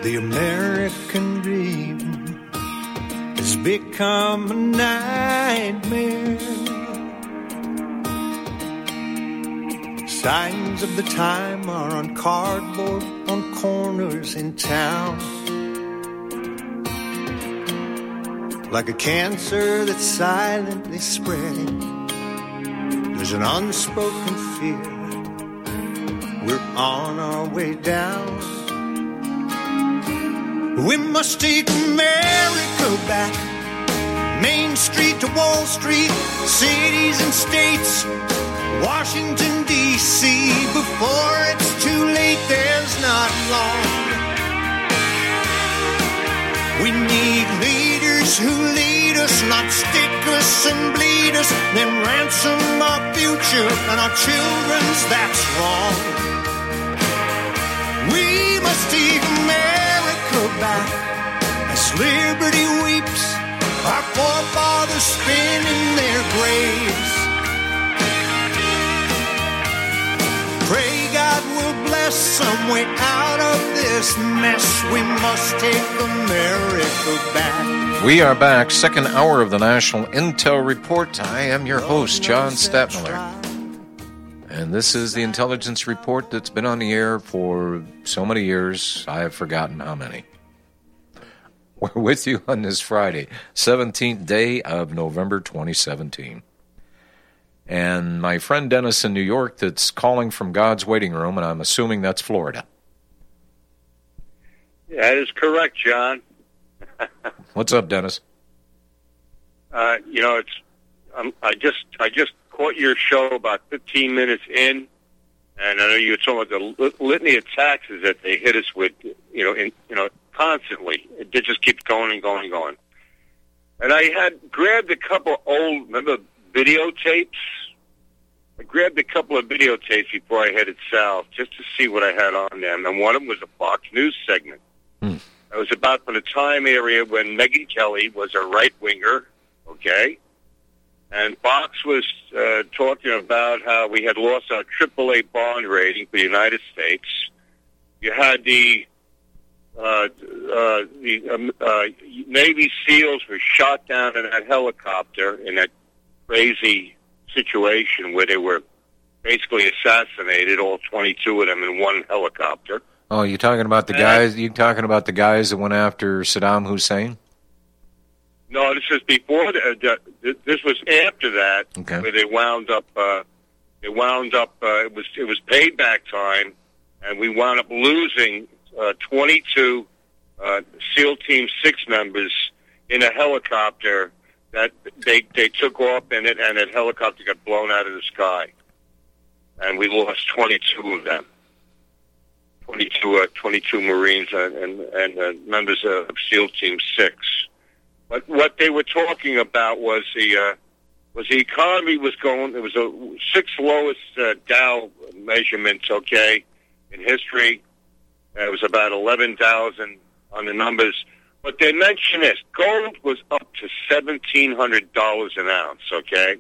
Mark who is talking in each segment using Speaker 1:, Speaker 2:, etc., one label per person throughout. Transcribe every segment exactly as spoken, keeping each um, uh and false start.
Speaker 1: The American dream has become a nightmare. Signs of the time are on cardboard on corners in town. Like a cancer that's silently spreading, there's an unspoken fear. We're on our way down. We must take America back. Main Street to Wall Street, cities and states, Washington, D C Before it's too late, there's not long. We need leaders who lead us, not stick us and bleed us, then ransom our future and our children's, that's wrong. We must take America back as liberty weeps, our forefathers spin in their graves. Pray God will bless some way out of this mess. We must take America back.
Speaker 2: We are back, second hour of the National Intel Report. I am your host, John Stadtmiller. And this is the intelligence report that's been on the air for so many years, I have forgotten how many. We're with you on this Friday, seventeenth day of November twenty seventeen. And my friend Dennis in New York that's calling from God's waiting room, and I'm assuming that's Florida.
Speaker 3: That is correct, John.
Speaker 2: What's up, Dennis?
Speaker 3: Uh, you know, it's um, I just I just caught your show about fifteen minutes in, and I know you were talking about the litany of taxes that they hit us with, you know, in, you know, constantly. It just keeps going and going and going. And I had grabbed a couple old, remember, videotapes? I grabbed a couple of videotapes before I headed south just to see what I had on them, and one of them was a Fox News segment. Hmm. It was about from the time area when Megyn Kelly was a right-winger, okay? And Fox was uh, talking about how we had lost our triple A bond rating for the United States. You had the uh, uh, the um, uh, Navy SEALs were shot down in that helicopter in that crazy situation where they were basically assassinated, all twenty-two of them in one helicopter.
Speaker 2: Oh, you talking about the and, guys? You talking about the guys that went after Saddam Hussein?
Speaker 3: No, this is before. The, the, this was after that,
Speaker 2: okay.
Speaker 3: Where they wound up. Uh, they wound up. Uh, it was it was payback time, and we wound up losing uh, twenty-two uh, SEAL Team Six members in a helicopter that they they took off in it, and that helicopter got blown out of the sky, and we lost twenty-two of them. twenty-two, uh, twenty-two Marines and and, and uh, members of SEAL Team Six. But what they were talking about was the uh, was the economy was going. It was a sixth lowest uh, Dow measurements, okay, in history. Uh, it was about eleven thousand on the numbers. But they mentioned this: gold was up to seventeen hundred dollars an ounce, okay.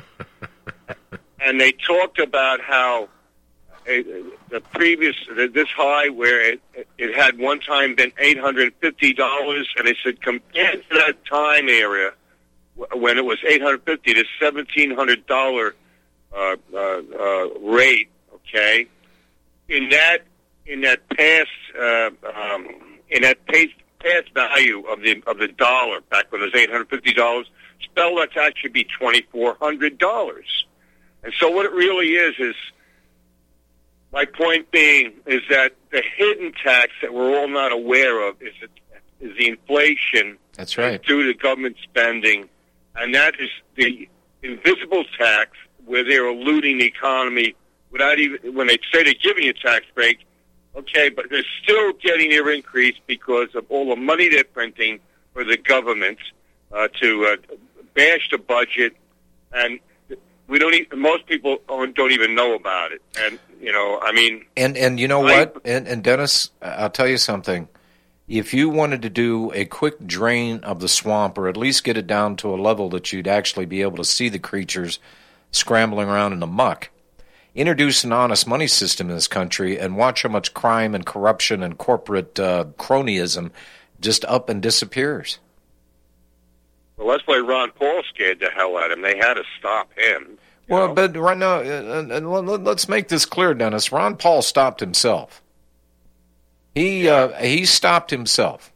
Speaker 3: And they talked about how it, the previous this high where it it had one time been eight hundred fifty dollars, and they said compared to that time area when it was eight hundred fifty to seventeen hundred dollar uh, uh, uh, rate, okay. In that in that past uh, um, in that past, past value of the of the dollar back when it was eight hundred fifty dollars, spell that to actually be twenty four hundred dollars. And so what it really is is. My point being is that the hidden tax that we're all not aware of is is the inflation.
Speaker 2: That's right.
Speaker 3: Due to government spending, and that is the invisible tax where they're eluding the economy without even when they say they're giving you a tax break. Okay, but they're still getting their increase because of all the money they're printing for the government uh, to uh, bash the budget, and we don't. Even, most people don't even know about it, and. You know, I mean...
Speaker 2: And and you know I, what? And, and Dennis, I'll tell you something. If you wanted to do a quick drain of the swamp, or at least get it down to a level that you'd actually be able to see the creatures scrambling around in the muck, introduce an honest money system in this country and watch how much crime and corruption and corporate uh, cronyism just up and disappears.
Speaker 3: Well, that's why Ron Paul scared the hell out of him. They had to stop him.
Speaker 2: Well,
Speaker 3: know?
Speaker 2: but right now, uh, uh, let's make this clear, Dennis. Ron Paul stopped himself. He
Speaker 3: Yeah.
Speaker 2: uh, he stopped himself.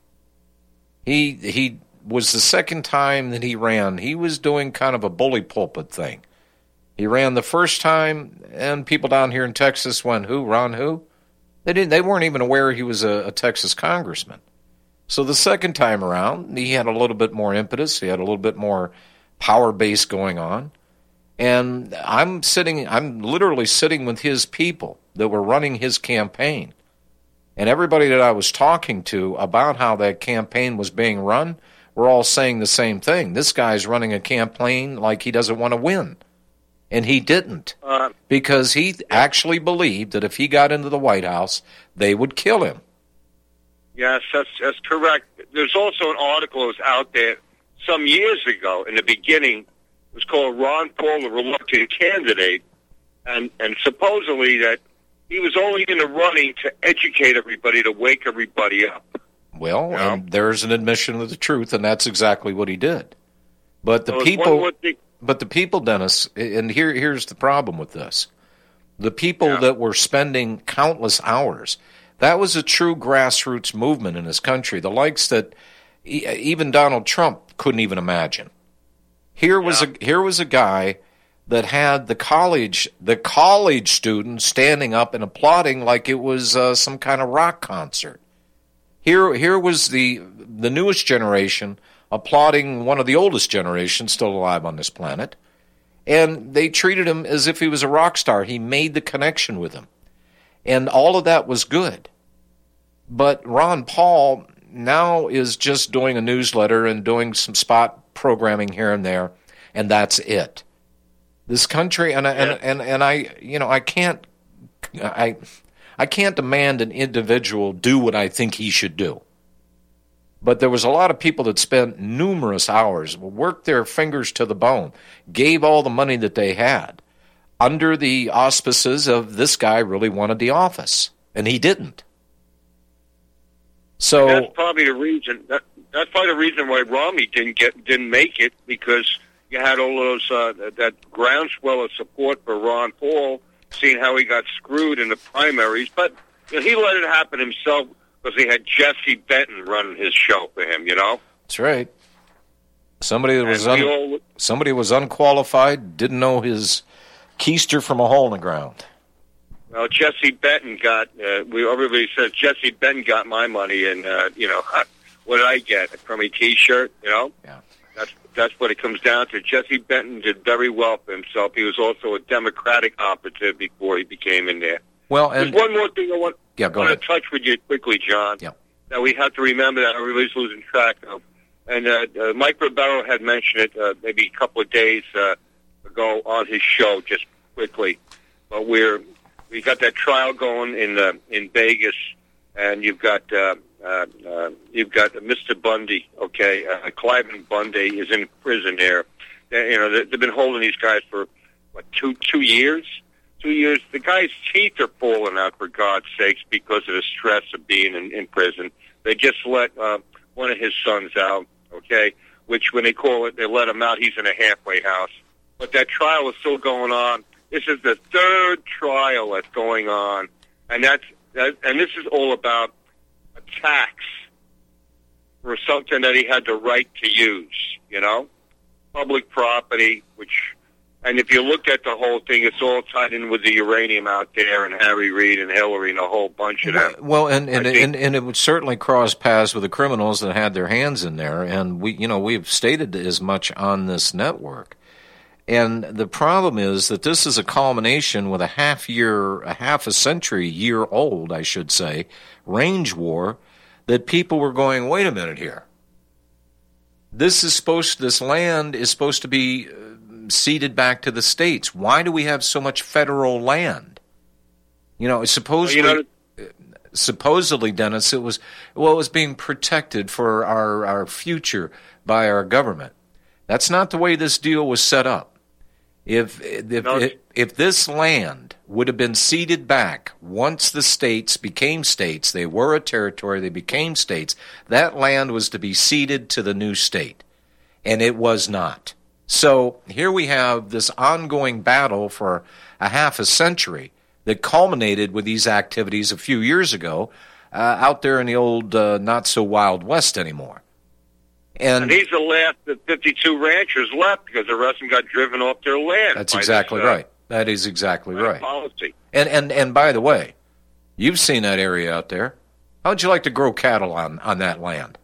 Speaker 2: He he was the second time that he ran. He was doing kind of a bully pulpit thing. He ran the first time, and people down here in Texas went, "Who? Ron who?" They didn't. They weren't even aware he was a, a Texas congressman. So the second time around, he had a little bit more impetus. He had a little bit more power base going on. And I'm sitting, I'm literally sitting with his people that were running his campaign. And everybody that I was talking to about how that campaign was being run, were all saying the same thing. This guy's running a campaign like he doesn't want to win. And he didn't.
Speaker 3: Uh,
Speaker 2: because he actually believed that if he got into the White House, they would kill him.
Speaker 3: Yes, that's, that's correct. There's also an article that was out there some years ago in the beginning. It was called Ron Paul, the Reluctant Candidate, and, and supposedly that he was only in the running to educate everybody, to wake everybody up.
Speaker 2: Well,
Speaker 3: Yeah.
Speaker 2: and there's an admission of the truth, and that's exactly what he did. But the
Speaker 3: So it's
Speaker 2: people,
Speaker 3: one more thing-
Speaker 2: but the people, Dennis, and here here's the problem with this: the people
Speaker 3: Yeah.
Speaker 2: that were spending countless hours. That was a true grassroots movement in this country, the likes that e- even Donald Trump couldn't even imagine. Here was
Speaker 3: Yeah.
Speaker 2: a here was a guy that had the college the college students standing up and applauding like it was uh, some kind of rock concert. Here here was the the newest generation applauding one of the oldest generations still alive on this planet, and they treated him as if he was a rock star. He made the connection with them, and all of that was good. But Ron Paul now is just doing a newsletter and doing some spot programming here and there, and that's it. This country, and I,
Speaker 3: Yeah.
Speaker 2: and, and and I, you know, I can't, I, I can't demand an individual do what I think he should do. But there was a lot of people that spent numerous hours, worked their fingers to the bone, gave all the money that they had, under the auspices of this guy really wanted the office, and he didn't. So
Speaker 3: that's probably the reason. That, that's probably the reason why Romney didn't get didn't make it, because you had all those uh, that, that groundswell of support for Ron Paul, seeing how he got screwed in the primaries. But you know, he let it happen himself because he had Jesse Benton running his show for him. You know,
Speaker 2: that's right. Somebody that was
Speaker 3: And we
Speaker 2: un-
Speaker 3: all-
Speaker 2: somebody was unqualified, didn't know his keister from a hole in the ground.
Speaker 3: Well, Jesse Benton got. Uh, we everybody says Jesse Benton got my money, and uh, you know what did I get from a T-shirt? You know,
Speaker 2: Yeah.
Speaker 3: that's that's what it comes down to. Jesse Benton did very well for himself. He was also a Democratic operative before he became in there.
Speaker 2: Well, and
Speaker 3: There's one more thing I want,
Speaker 2: yeah, go
Speaker 3: want
Speaker 2: ahead.
Speaker 3: to touch with you quickly, John.
Speaker 2: Yeah.
Speaker 3: That we have to remember that everybody's losing track of. And uh, uh, Mike Ribero had mentioned it uh, maybe a couple of days uh, ago on his show, just quickly. But we're we got that trial going in uh, in Vegas, and you've got uh, uh, uh, you've got Mister Bundy. Okay, uh, Cliven Bundy is in prison there. They, you know they, they've been holding these guys for what two two years. Two years. The guy's teeth are falling out, for God's sakes, because of the stress of being in, in prison. They just let uh, one of his sons out, okay, which when they call it, they let him out, he's in a halfway house. But that trial is still going on. This is the third trial that's going on. And that's that, and this is all about a tax for something that he had the right to use, you know, public property, which... And if you look at the whole thing, it's all tied in with the uranium out there and Harry Reid and Hillary and a whole bunch of them.
Speaker 2: Well, and and,
Speaker 3: I think-
Speaker 2: and and it would certainly cross paths with the criminals that had their hands in there, and we, you know, we've stated as much on this network. And the problem is that this is a culmination with a half year, a half a century year old, I should say, range war that people were going, wait a minute here. This is supposed, this land is supposed to be ceded back to the states. Why do we have so much federal land? You know, supposedly,
Speaker 3: Well, you know,
Speaker 2: supposedly, Dennis, it was well, it was being protected for our our future by our government. That's not the way this deal was set up. If if
Speaker 3: No,
Speaker 2: if, if this land would have been ceded back once the states became states. They were a territory, they became states. That land was to be ceded to the new state, and it was not. So here we have this ongoing battle for a half a century that culminated with these activities a few years ago uh, out there in the old uh, not-so-wild West anymore. And,
Speaker 3: and he's the last of fifty-two ranchers left because the rest of them got driven off their land.
Speaker 2: That's exactly
Speaker 3: this, uh,
Speaker 2: right. That is exactly right.
Speaker 3: Policy.
Speaker 2: And, and and by the way, you've seen that area out there. How would you like to grow cattle on, on that land?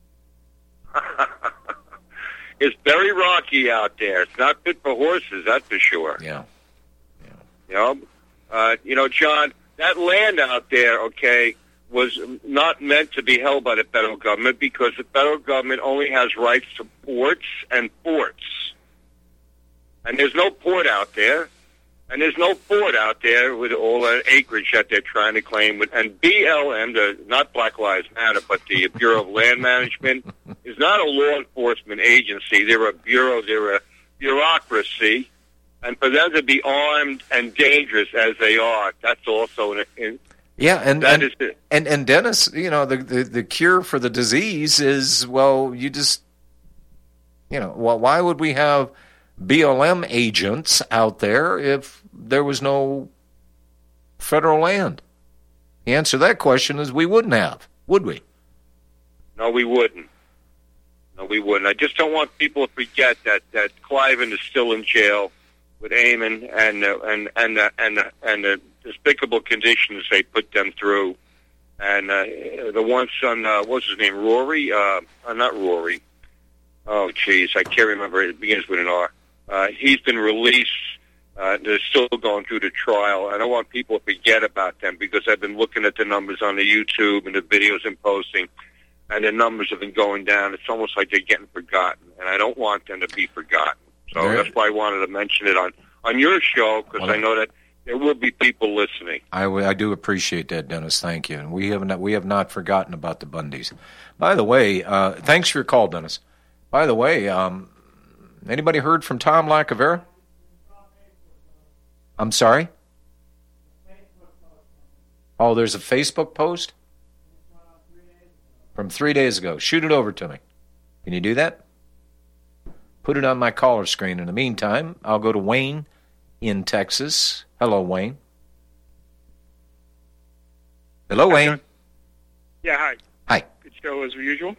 Speaker 3: It's very rocky out there. It's not fit for horses, that's for sure.
Speaker 2: Yeah. yeah.
Speaker 3: You know, uh, you know, John, that land out there, okay, was not meant to be held by the federal government because the federal government only has rights to ports and forts. And there's no port out there. And there's no port out there with all that acreage that they're trying to claim. And B L M, the, not Black Lives Matter, but the Bureau of Land Management, is not a law enforcement agency. They're a bureau. They're a bureaucracy. And for them to be armed and dangerous as they are, that's also an... an
Speaker 2: Yeah, and
Speaker 3: that
Speaker 2: and,
Speaker 3: is it.
Speaker 2: and and Dennis, you know, the, the the cure for the disease is, well, you just, you know, well, why would we have B L M agents out there if there was no federal land? The answer to that question is we wouldn't have, would we?
Speaker 3: No, we wouldn't. No, we wouldn't. I just don't want people to forget that that Cliven is still in jail with Amen and uh, and and uh, and uh, and the despicable conditions they put them through. And uh, the one son, uh, what's his name, Rory? Uh, uh, not Rory. Oh, jeez, I can't remember. It begins with an R. Uh, he's been released. Uh, they're still going through the trial. I don't want people to forget about them because I've been looking at the numbers on the YouTube and the videos I'm posting, and the numbers have been going down. It's almost like they're getting forgotten, and I don't want them to be forgotten. So
Speaker 2: There-
Speaker 3: that's why I wanted to mention it on, on your show because
Speaker 2: Well,
Speaker 3: I know that there will be people listening.
Speaker 2: I, w- I do appreciate that, Dennis. Thank you. And we have not, we have not forgotten about the Bundys. By the way, uh, thanks for your call, Dennis. By the way, um, anybody heard from Tom Lacavera? I'm sorry? Oh, there's a Facebook post? From three days ago. Shoot it over to me. Can you do that? Put it on my caller screen. In the meantime, I'll go to Wayne in Texas. Hello, Wayne. Hello, Wayne.
Speaker 4: Yeah, hi.
Speaker 2: Hi.
Speaker 4: Good show as usual.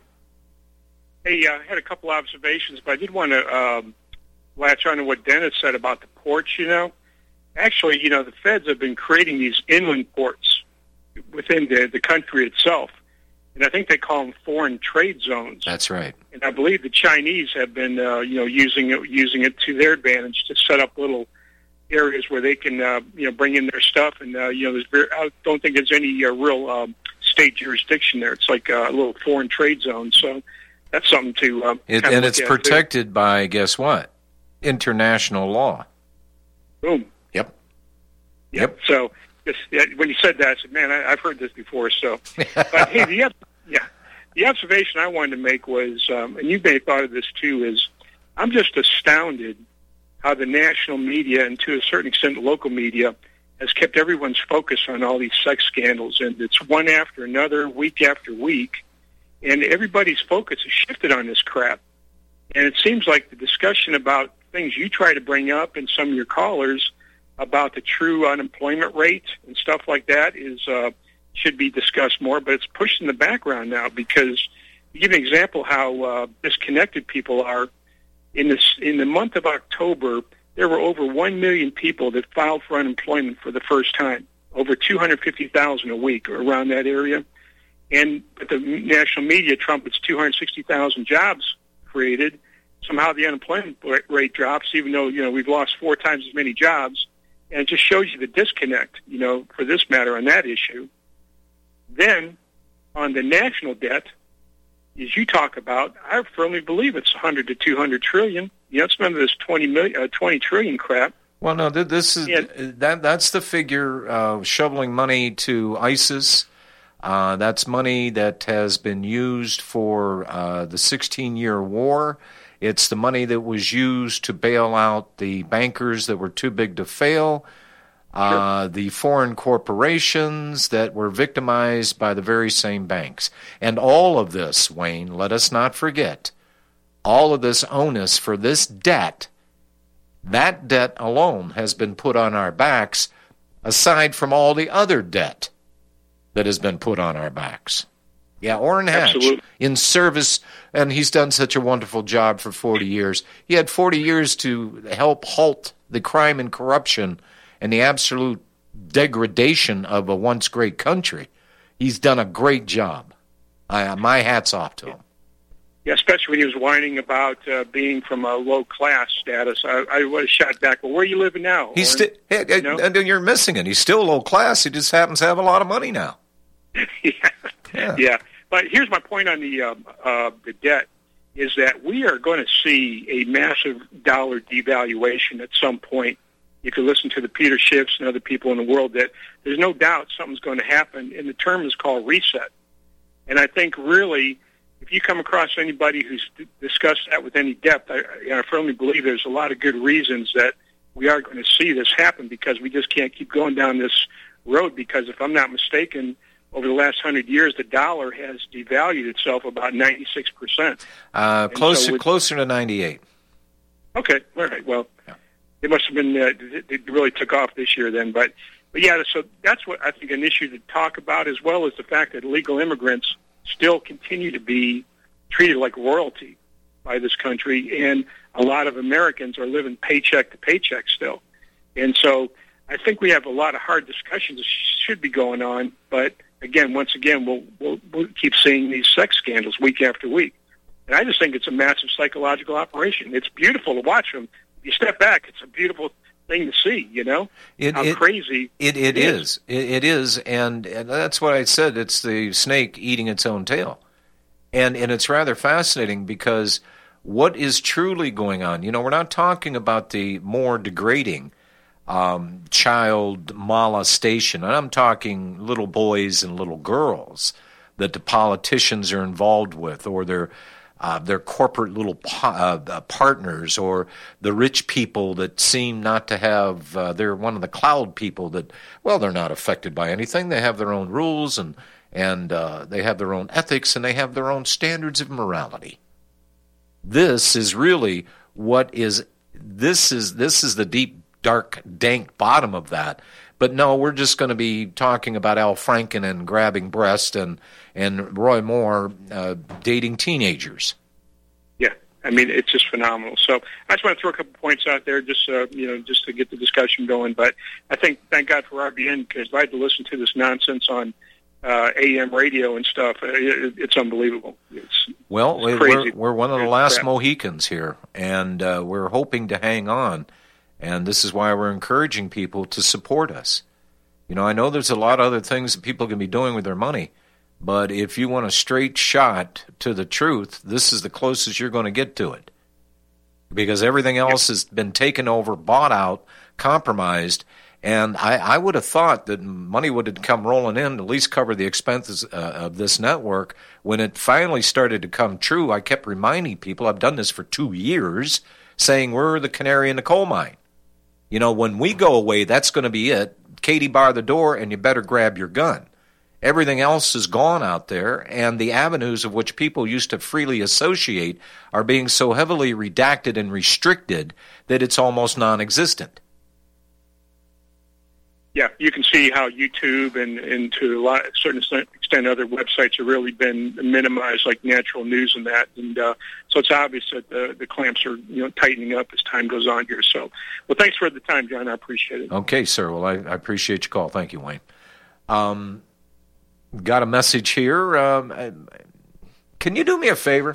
Speaker 4: Hey, uh, I had a couple observations, but I did want to um, latch on to what Dennis said about the ports, you know. Actually, you know, the feds have been creating these inland ports within the, the country itself, and I think they call them foreign trade zones.
Speaker 2: That's right.
Speaker 4: And I believe the Chinese have been, uh, you know, using it, using it to their advantage to set up little areas where they can, uh, you know, bring in their stuff. And, uh, you know, there's very, I don't think there's any uh, real um, state jurisdiction there. It's like a little foreign trade zone. So that's something to uh,
Speaker 2: It,
Speaker 4: kind of
Speaker 2: and
Speaker 4: look
Speaker 2: it's
Speaker 4: at,
Speaker 2: protected by, guess what? International law.
Speaker 4: too. Boom.
Speaker 2: Yep.
Speaker 4: Yep.
Speaker 2: Yep.
Speaker 4: So just, yeah, when you said that, I said, man, I, I've heard this before. So, but hey, the, yeah, the observation I wanted to make was, um, and you may have thought of this too, is I'm just astounded how the national media and to a certain extent local media has kept everyone's focus on all these sex scandals, and it's one after another, week after week, and everybody's focus is shifted on this crap. And it seems like the discussion about things you try to bring up and some of your callers about the true unemployment rate and stuff like that is uh, should be discussed more, but it's pushed in the background now because, to give an example how uh, disconnected people are, in this in the month of October, there were over one million people that filed for unemployment for the first time, over two hundred fifty thousand a week or around that area. And but the national media trumpets two hundred sixty thousand jobs created. Somehow the unemployment rate drops, even though, you know, we've lost four times as many jobs. And it just shows you the disconnect, you know, for this matter on that issue. Then on the national debt, as you talk about, I firmly believe it's one hundred to two hundred trillion. You know, it's none of this twenty million, uh, twenty trillion crap.
Speaker 2: Well, no, th- this is
Speaker 4: Yeah.
Speaker 2: that. That's the figure uh, shoveling money to ISIS. Uh, that's money that has been used for uh, the sixteen-year war. It's the money that was used to bail out the bankers that were too big to fail. uh,
Speaker 4: Sure.
Speaker 2: the foreign corporations that were victimized by the very same banks. And all of this, Wayne, let us not forget, all of this onus for this debt, that debt alone has been put on our backs, aside from all the other debt that has been put on our backs. Yeah, Orrin Hatch,
Speaker 4: Absolutely.
Speaker 2: in service, and he's done such a wonderful job for forty years. He had forty years to help halt the crime and corruption and the absolute degradation of a once great country. He's done a great job. I, my hat's off to him.
Speaker 4: Yeah, especially when he was whining about uh, being from a low-class status. I, I would have shot back, well, where are you living now?
Speaker 2: He's
Speaker 4: Orrin?
Speaker 2: sti- hey, hey,
Speaker 4: You know?
Speaker 2: and you're missing it. He's still low class. He just happens to have a lot of money now.
Speaker 4: yeah.
Speaker 2: Yeah.
Speaker 4: yeah. But here's my point on the um, uh, the debt, is that we are going to see a massive dollar devaluation at some point. You can listen to the Peter Schiffs and other people in the world that there's no doubt something's going to happen, and the term is called reset. And I think really, if you come across anybody who's d- discussed that with any depth, I, I firmly believe there's a lot of good reasons that we are going to see this happen, because we just can't keep going down this road, because if I'm not mistaken, over the last hundred years, the dollar has devalued itself about ninety-six percent.
Speaker 2: Uh, closer,
Speaker 4: so with-
Speaker 2: closer to ninety-eight.
Speaker 4: Okay, all right. Well,
Speaker 2: Yeah.
Speaker 4: it must have been uh, it really took off this year then. But, but yeah, so that's what I think an issue to talk about, as well as the fact that illegal immigrants still continue to be treated like royalty by this country, and a lot of Americans are living paycheck to paycheck still. And so I think we have a lot of hard discussions that should be going on, but again, once again, we'll, we'll, we'll keep seeing these sex scandals week after week. And I just think it's a massive psychological operation. It's beautiful to watch them. If you step back, it's a beautiful thing to see, you know,
Speaker 2: It,
Speaker 4: how
Speaker 2: it,
Speaker 4: crazy
Speaker 2: it, it
Speaker 4: it
Speaker 2: is.
Speaker 4: is.
Speaker 2: It, it is, and, and that's what I said. It's the snake eating its own tail. And, and it's rather fascinating, because what is truly going on, you know, we're not talking about the more degrading um, child molestation, and I'm talking little boys and little girls that the politicians are involved with, or their uh, their corporate little po- uh, partners, or the rich people that seem not to have, uh, they're one of the cloud people that, well, they're not affected by anything. They have their own rules, and, and uh, they have their own ethics, and they have their own standards of morality. This is really what is, this is, this is the deep, dark, dank bottom of that. But no, we're just going to be talking about Al Franken and grabbing breast, and, and Roy Moore uh, dating teenagers.
Speaker 4: Yeah, I mean, it's just phenomenal. So I just want to throw a couple points out there, just uh, you know, just to get the discussion going. But I think, thank God for R B N, because I had to listen to this nonsense on uh, A M radio and stuff. It, it's unbelievable. It's,
Speaker 2: Well,
Speaker 4: it's
Speaker 2: we're,
Speaker 4: crazy.
Speaker 2: we're one of the
Speaker 4: It's
Speaker 2: last
Speaker 4: crap.
Speaker 2: Mohicans here, and uh, we're hoping to hang on. And this is why we're encouraging people to support us. You know, I know there's a lot of other things that people can be doing with their money, but if you want a straight shot to the truth, this is the closest you're going to get to it. Because everything else has been taken over, bought out, compromised, and I, I would have thought that money would have come rolling in to at least cover the expenses uh, of this network. When it finally started to come true, I kept reminding people, I've done this for two years, saying we're the canary in the coal mine. You know, when we go away, that's going to be it. Katie, bar the door, and you better grab your gun. Everything else is gone out there, and the avenues of which people used to freely associate are being so heavily redacted and restricted that it's almost non-existent.
Speaker 4: Yeah, you can see how YouTube and, and to a lot, certain extent other websites have really been minimized, like Natural News and that. And uh, so it's obvious that the, the clamps are, you know, tightening up as time goes on here. So, well, thanks for the time, John. I appreciate it.
Speaker 2: Okay, sir. Well, I, I appreciate your call. Thank you, Wayne. Um, got a message here. Um, can you do me a favor?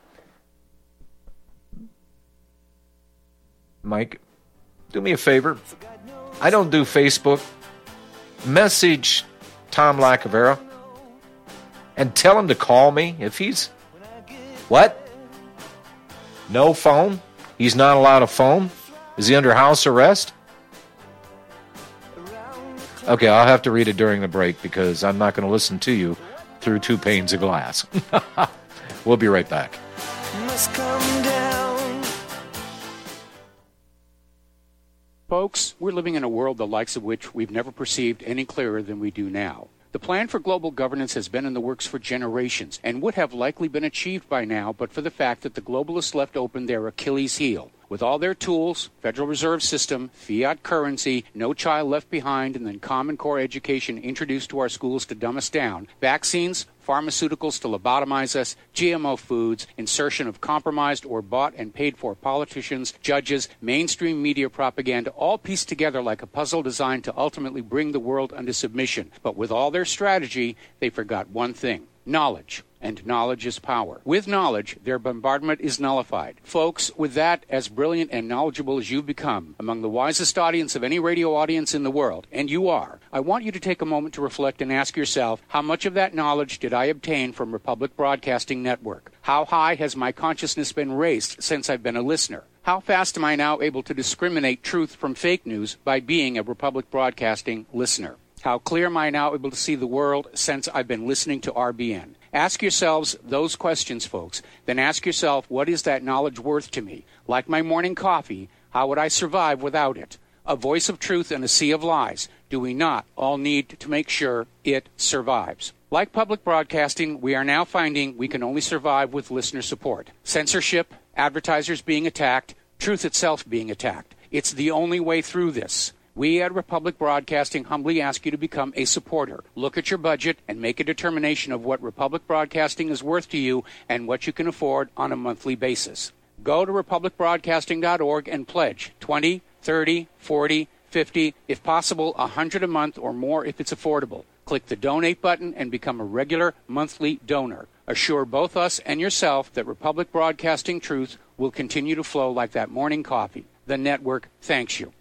Speaker 2: Mike, do me a favor. I don't do Facebook. Message Tom Lacavera and tell him to call me if he's... What? No phone? He's not allowed a phone? Is he under house arrest? Okay, I'll have to read it during the break because I'm not going to listen to you through two panes of glass. We'll be right back.
Speaker 5: Must come down. Folks, we're living in a world the likes of which we've never perceived any clearer than we do now. The plan for global governance has been in the works for generations and would have likely been achieved by now but for the fact that the globalists left open their Achilles heel. With all their tools, Federal Reserve System, fiat currency, no child left behind, and then Common Core education introduced to our schools to dumb us down, vaccines, pharmaceuticals to lobotomize us, G M O foods, insertion of compromised or bought and paid for politicians, judges, mainstream media propaganda, all pieced together like a puzzle designed to ultimately bring the world under submission. But with all their strategy, they forgot one thing: knowledge. And knowledge is power. With knowledge, their bombardment is nullified. Folks, with that, as brilliant and knowledgeable as you've become, among the wisest audience of any radio audience in the world, and you are, I want you to take a moment to reflect and ask yourself, how much of that knowledge did I obtain from Republic Broadcasting Network? How high has my consciousness been raised since I've been a listener? How fast am I now able to discriminate truth from fake news by being a Republic Broadcasting listener? How clear am I now able to see the world since I've been listening to R B N? Ask yourselves those questions, folks. Then ask yourself, what is that knowledge worth to me? Like my morning coffee, how would I survive without it? A voice of truth in a sea of lies. Do we not all need to make sure it survives? Like public broadcasting, we are now finding we can only survive with listener support. Censorship, advertisers being attacked, truth itself being attacked. It's the only way through this. We at Republic Broadcasting humbly ask you to become a supporter. Look at your budget and make a determination of what Republic Broadcasting is worth to you and what you can afford on a monthly basis. Go to republic broadcasting dot org and pledge twenty, thirty, forty, fifty, if possible one hundred a month or more if it's affordable. Click the donate button and become a regular monthly donor. Assure both us and yourself that Republic Broadcasting truth will continue to flow like that morning coffee. The network thanks you.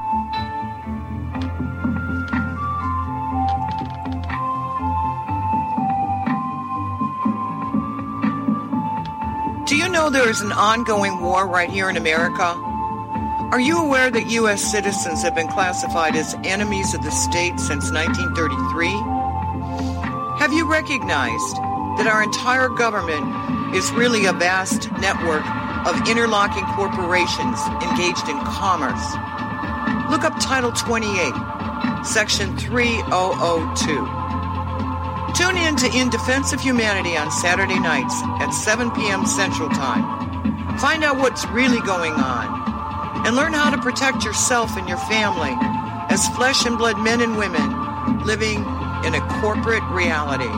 Speaker 6: Do you know there is an ongoing war right here in America? Are you aware that U S citizens have been classified as enemies of the state since nineteen thirty-three? Have you recognized that our entire government is really a vast network of interlocking corporations engaged in commerce? Look up Title twenty-eight, Section three thousand two. Tune in to In Defense of Humanity on Saturday nights at seven p.m. Central Time. Find out what's really going on and learn how to protect yourself and your family as flesh and blood men and women living in a corporate reality.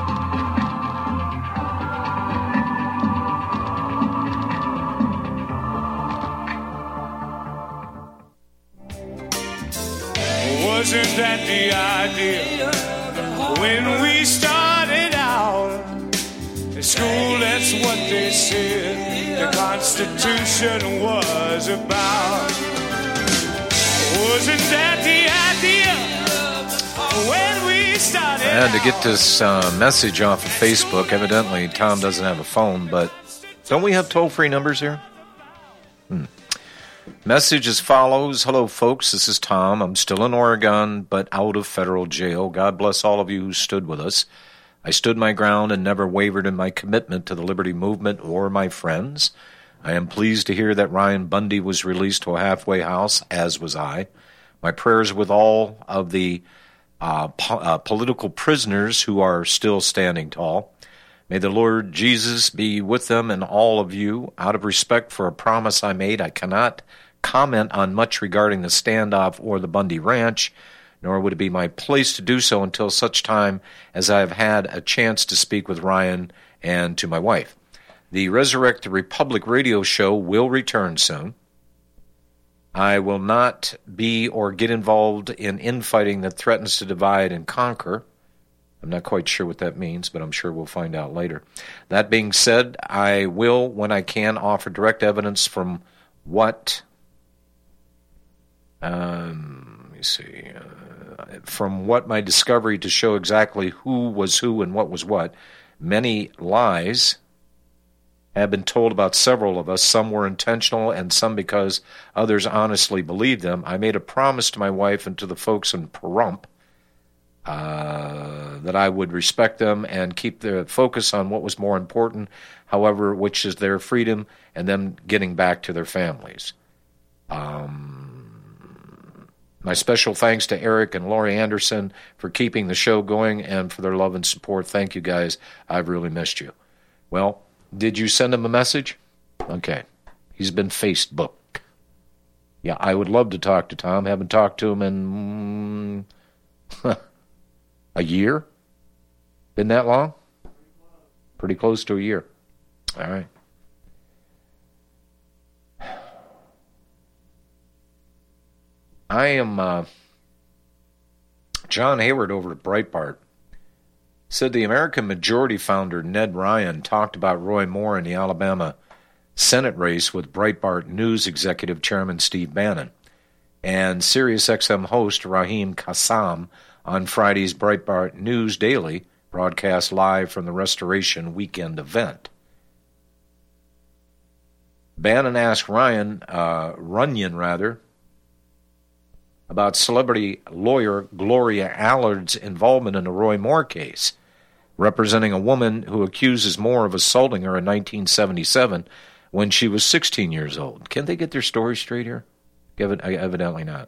Speaker 7: Wasn't that the idea when we started out in school? That's what they said the Constitution was about. Wasn't that the idea when we started
Speaker 2: I had to get
Speaker 7: out?
Speaker 2: this uh, message off of Facebook. Evidently, Tom doesn't have a phone, but don't we have toll-free numbers here? Hmm. Message as follows. Hello, folks. This is Tom. I'm still in Oregon, but out of federal jail. God bless all of you who stood with us. I stood my ground and never wavered in my commitment to the liberty movement or my friends. I am pleased to hear that Ryan Bundy was released to a halfway house, as was I. My prayers with all of the uh, po- uh, political prisoners who are still standing tall. May the Lord Jesus be with them and all of you. Out of respect for a promise I made, I cannot comment on much regarding the standoff or the Bundy Ranch, nor would it be my place to do so until such time as I have had a chance to speak with Ryan and to my wife. The Resurrect the Republic radio show will return soon. I will not be or get involved in infighting that threatens to divide and conquer. I'm not quite sure what that means, but I'm sure we'll find out later. That being said, I will, when I can, offer direct evidence from what, um, let me see, uh, from what my discovery to show exactly who was who and what was what. Many lies have been told about several of us. Some were intentional and some because others honestly believed them. I made a promise to my wife and to the folks in Pahrump Uh, that I would respect them and keep the focus on what was more important, however, which is their freedom and them getting back to their families. Um, My special thanks to Eric and Laurie Anderson for keeping the show going and for their love and support. Thank you, guys. I've really missed you. Well, did you send him a message? Okay. He's been Facebook. Yeah, I would love to talk to Tom. Haven't talked to him in mm, a year? Been that long? Pretty close to a year. All right. I am, uh, John Hayward over at Breitbart said the American Majority founder Ned Ryan talked about Roy Moore in the Alabama Senate race with Breitbart News Executive Chairman Steve Bannon and SiriusXM host Raheem Kassam on Friday's Breitbart News Daily, broadcast live from the Restoration Weekend event. Bannon asked Ryan, uh, Runyon rather, about celebrity lawyer Gloria Allard's involvement in the Roy Moore case, representing a woman who accuses Moore of assaulting her in nineteen seventy-seven when she was sixteen years old. Can they get their story straight here? Evidently not.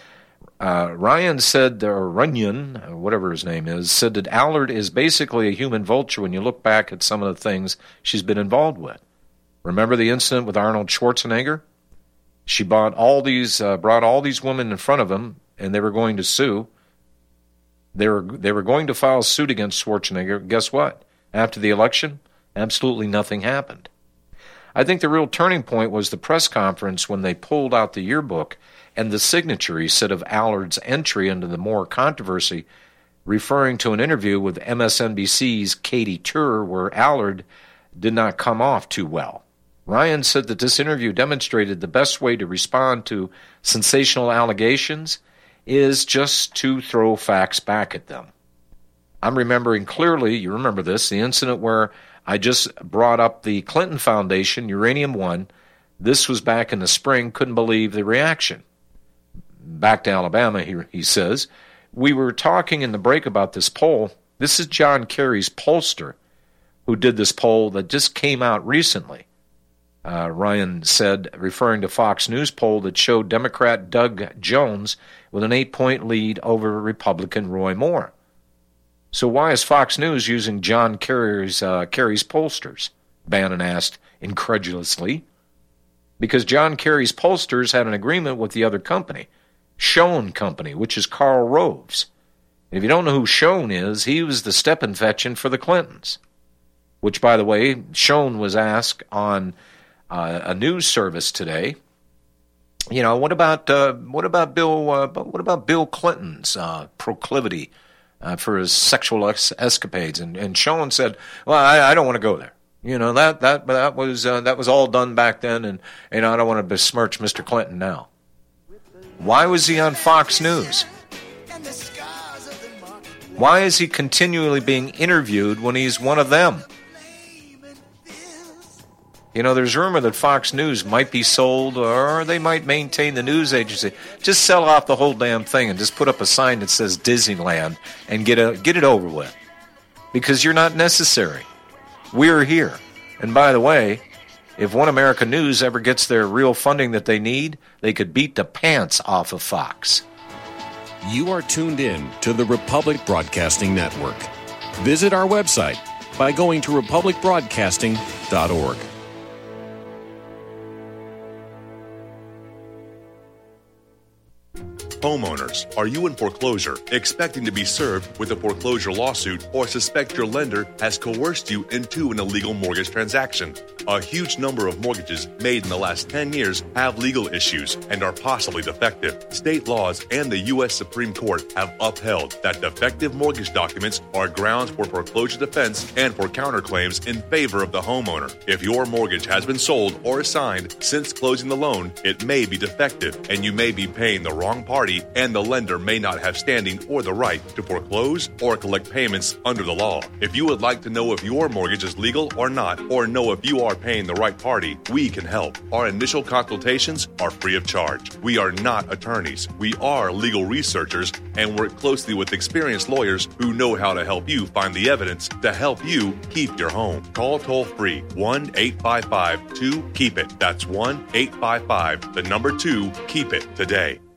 Speaker 2: Uh, Ryan said, or Runyon, or whatever his name is, said that Allard is basically a human vulture when you look back at some of the things she's been involved with. Remember the incident with Arnold Schwarzenegger? She bought all these, uh, brought all these women in front of him, and they were going to sue. They were they were going to file suit against Schwarzenegger. Guess what? After the election, absolutely nothing happened. I think the real turning point was the press conference when they pulled out the yearbook and the signature, he said, of Allard's entry into the Moore controversy, referring to an interview with M S N B C's Katie Tur where Allard did not come off too well. Ryan said that this interview demonstrated the best way to respond to sensational allegations is just to throw facts back at them. I'm remembering clearly, you remember this, the incident where I just brought up the Clinton Foundation, Uranium One. This was back in the spring, couldn't believe the reaction. Back to Alabama, he, he says. We were talking in the break about this poll. This is John Kerry's pollster who did this poll that just came out recently. Uh, Ryan said, referring to Fox News poll that showed Democrat Doug Jones with an eight-point lead over Republican Roy Moore. So why is Fox News using John Kerry's, uh, Kerry's pollsters? Bannon asked incredulously. Because John Kerry's pollsters had an agreement with the other company, Schoen Company, which is Karl Rove's. And if you don't know who Schoen is, he was the step-infection for the Clintons. Which, by the way, Schoen was asked on Uh, a news service today. You know, what about uh, what about Bill? Uh, what about Bill Clinton's uh, proclivity uh, for his sexual es- escapades? And and Schoen said, "Well, I, I don't want to go there. You know that that that was uh, that was all done back then, and you know I don't want to besmirch Mister Clinton now." Why was he on Fox News? Why is he continually being interviewed when he's one of them? You know, there's rumor that Fox News might be sold, or they might maintain the news agency. Just sell off the whole damn thing and just put up a sign that says Disneyland and get a, get it over with. Because you're not necessary. We're here. And by the way, if One America News ever gets their real funding that they need, they could beat the pants off of Fox.
Speaker 8: You are tuned in to the Republic Broadcasting Network. Visit our website by going to republic broadcasting dot org.
Speaker 9: Homeowners, are you in foreclosure, expecting to be served with a foreclosure lawsuit, or suspect your lender has coerced you into an illegal mortgage transaction? A huge number of mortgages made in the last ten years have legal issues and are possibly defective. State laws and the U S Supreme Court have upheld that defective mortgage documents are grounds for foreclosure defense and for counterclaims in favor of the homeowner. If your mortgage has been sold or assigned since closing the loan, it may be defective and you may be paying the wrong party, and the lender may not have standing or the right to foreclose or collect payments under the law. If you would like to know if your mortgage is legal or not, or know if you are paying the right party, we can help. Our initial consultations are free of charge. We are not attorneys. We are legal researchers and work closely with experienced lawyers who know how to help you find the evidence to help you keep your home. Call toll-free one eight five five two keep it. That's one eight five five, the number two, keep it today.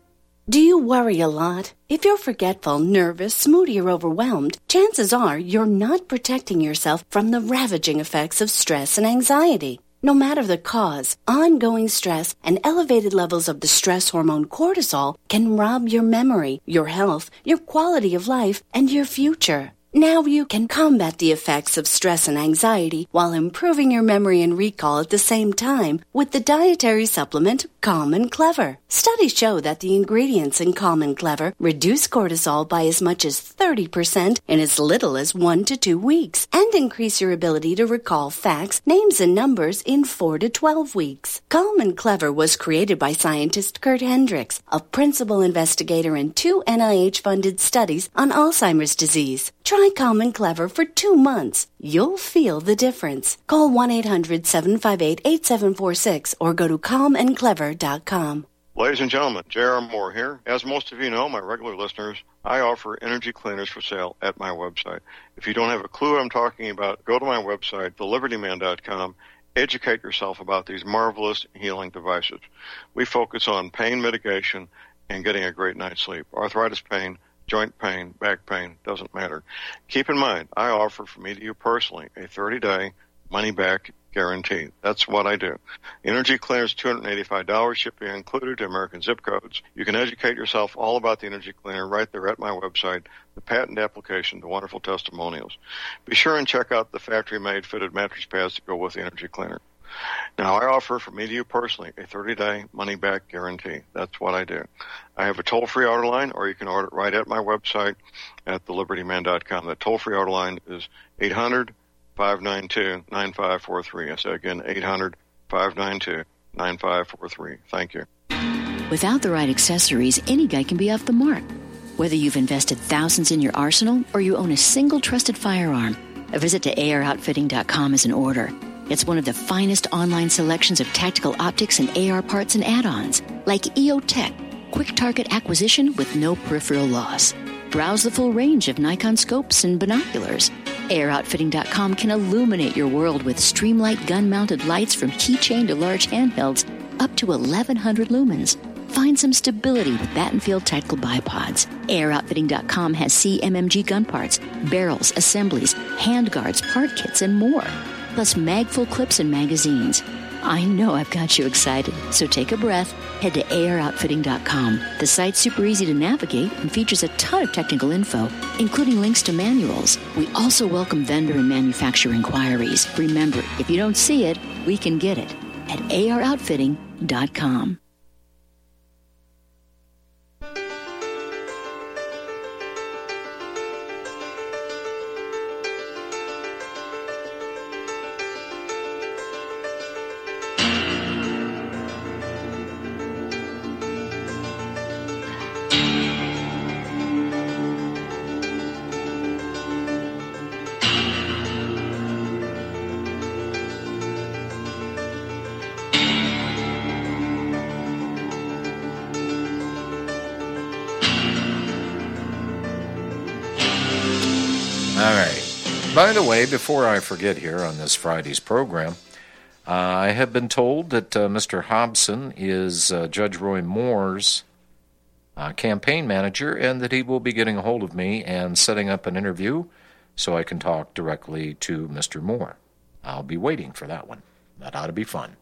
Speaker 10: Do you worry a lot? If you're forgetful, nervous, moody, or overwhelmed, chances are you're not protecting yourself from the ravaging effects of stress and anxiety. No matter the cause, ongoing stress and elevated levels of the stress hormone cortisol can rob your memory, your health, your quality of life, and your future. Now you can combat the effects of stress and anxiety while improving your memory and recall at the same time with the dietary supplement Calm and Clever. Studies show that the ingredients in Calm and Clever reduce cortisol by as much as thirty percent in as little as one to two weeks and increase your ability to recall facts, names, and numbers in four to twelve weeks. Calm and Clever was created by scientist Kurt Hendricks, a principal investigator in two N I H-funded studies on Alzheimer's disease. Try Calm and Clever for two months. You'll feel the difference. Call one eight hundred seven five eight eight seven four six or go to calm and clever dot com.
Speaker 11: Ladies and gentlemen, J R. Moore here. As most of you know, my regular listeners, I offer energy cleaners for sale at my website. If you don't have a clue what I'm talking about, go to my website, the liberty man dot com. Educate yourself about these marvelous healing devices. We focus on pain mitigation and getting a great night's sleep. Arthritis pain, joint pain, back pain, doesn't matter. Keep in mind, I offer for me to you personally a thirty-day money-back guarantee. That's what I do. Energy Cleaners, two hundred eighty-five dollars, shipping included to American zip codes. You can educate yourself all about the Energy Cleaner right there at my website, the patent application, the wonderful testimonials. Be sure and check out the factory-made fitted mattress pads that go with the Energy Cleaner. Now, I offer for me to you personally a thirty-day money-back guarantee. That's what I do. I have a toll-free order line, or you can order it right at my website at the liberty man dot com. That toll-free order line is eight hundred five nine two nine five four three. I say again, eight hundred five nine two nine five four three. Thank you.
Speaker 12: Without the right accessories, any guy can be off the mark. Whether you've invested thousands in your arsenal or you own a single trusted firearm, a visit to A R outfitting dot com is in order. It's one of the finest online selections of tactical optics and A R parts and add-ons, like E O Tech, quick target acquisition with no peripheral loss. Browse the full range of Nikon scopes and binoculars. A R outfitting dot com can illuminate your world with Streamlight gun-mounted lights from keychain to large handhelds up to eleven hundred lumens. Find some stability with Battenfield Tactical Bipods. A R outfitting dot com has C M M G gun parts, barrels, assemblies, handguards, part kits, and more. Plus mag-full clips and magazines. I know I've got you excited, so take a breath. Head to A R outfitting dot com. The site's super easy to navigate and features a ton of technical info, including links to manuals. We also welcome vendor and manufacturer inquiries. Remember, if you don't see it, we can get it at A R outfitting dot com.
Speaker 2: By the way, before I forget here on this Friday's program, uh, I have been told that uh, Mister Hobson is uh, Judge Roy Moore's uh, campaign manager and that he will be getting a hold of me and setting up an interview so I can talk directly to Mister Moore. I'll be waiting for that one. That ought to be fun.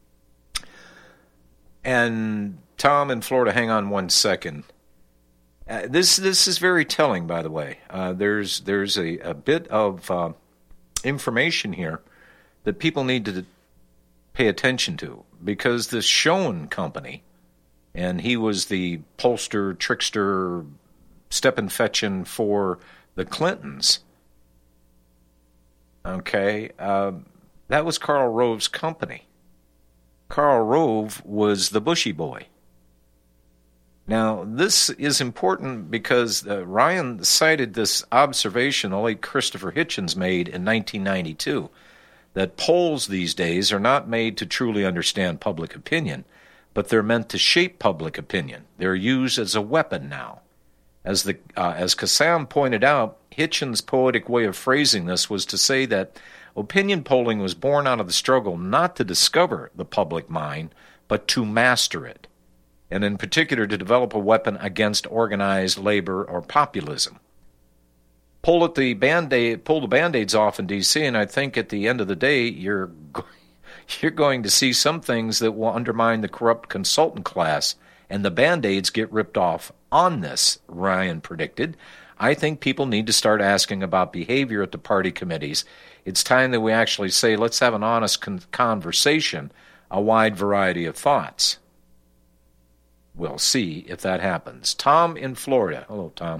Speaker 2: And Tom in Florida, hang on one second. Uh, this this is very telling, by the way. Uh, there's there's a, a bit of uh, information here that people need to pay attention to, because the Schoen company, and he was the pollster, trickster, step-and-fetchin' for the Clintons. Okay, uh, that was Karl Rove's company. Karl Rove was the Bushy boy. Now, this is important because uh, Ryan cited this observation the late Christopher Hitchens made in nineteen ninety-two, that polls these days are not made to truly understand public opinion, but they're meant to shape public opinion. They're used as a weapon now. As the uh, as Kassam pointed out, Hitchens' poetic way of phrasing this was to say that opinion polling was born out of the struggle not to discover the public mind, but to master it. and in particular to develop a weapon against organized labor or populism. Pull at the band-aid, pull the band-aids off in D C, and I think at the end of the day, you're you're going to see some things that will undermine the corrupt consultant class, and the band-aids get ripped off on this, Ryan predicted. I think people need to start asking about behavior at the party committees. It's time that we actually say, let's have an honest con- conversation, a wide variety of thoughts. We'll see if that happens. Tom in Florida. Hello, Tom.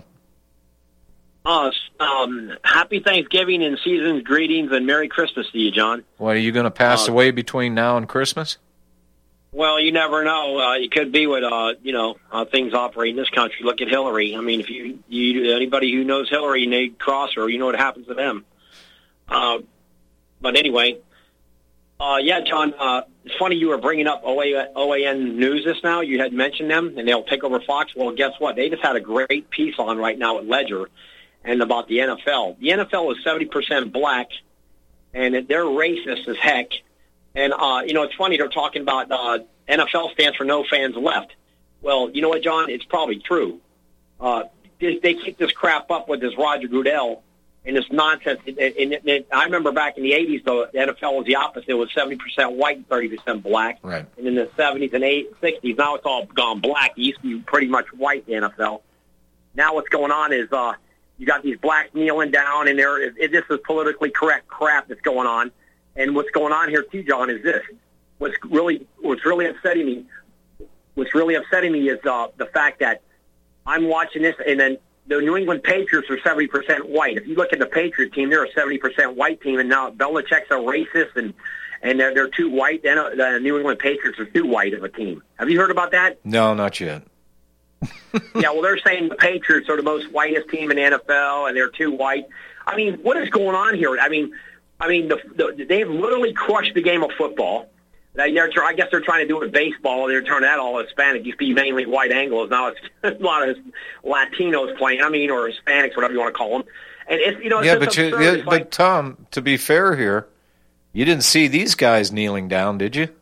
Speaker 13: Uh, um, happy Thanksgiving and season's greetings and Merry Christmas to you, John.
Speaker 2: What, are you going to pass
Speaker 13: uh,
Speaker 2: away between now and Christmas?
Speaker 13: Well, you never know. Uh, it could be with, uh, you know, how things operate in this country. Look at Hillary. I mean, if you, you anybody who knows Hillary and they cross her, you know what happens to them. Uh, but anyway, uh, yeah, John, uh, it's funny you were bringing up O A N News just now. You had mentioned them, and they'll take over Fox. Well, guess what? They just had a great piece on right now at Ledger and about the N F L. The N F L is seventy percent black, and they're racist as heck. And, uh, you know, it's funny, they're talking about uh, N F L stands for no fans left. Well, you know what, John? It's probably true. Uh, they, they keep this crap up with this Roger Goodell and this nonsense. And, and, and I remember back in the eighties, though, the N F L was the opposite. It was seventy percent white and thirty percent black.
Speaker 2: Right.
Speaker 13: And in the seventies and sixties, now it's all gone black. It used to be pretty much white, the N F L. Now what's going on is uh, you got these blacks kneeling down, and there, it, it, this is politically correct crap that's going on. And what's going on here too, John, is this. What's really what's really upsetting me, what's really upsetting me is uh, the fact that I'm watching this, and then the New England Patriots are seventy percent white. If you look at the Patriot team, they're a seventy percent white team, and now Belichick's a racist, and and they're, they're too white. Then uh, the New England Patriots are too white of a team. Have you heard about that?
Speaker 2: No, not yet.
Speaker 13: Yeah, well, they're saying the Patriots are the most whitest team in the N F L, and they're too white. I mean, what is going on here? I mean. I mean, the, the, they've literally crushed the game of football. They, they're, I guess they're trying to do it with baseball. They're turning that all Hispanic. It used to be mainly white Anglos. Now it's a lot of Latinos playing. I mean, or Hispanics, whatever you want to call them. And it's you know, it's
Speaker 2: yeah,
Speaker 13: just
Speaker 2: but
Speaker 13: absurd.
Speaker 2: you, yeah,
Speaker 13: It's
Speaker 2: but
Speaker 13: like,
Speaker 2: Tom, to be fair here, you didn't see these guys kneeling down, did you?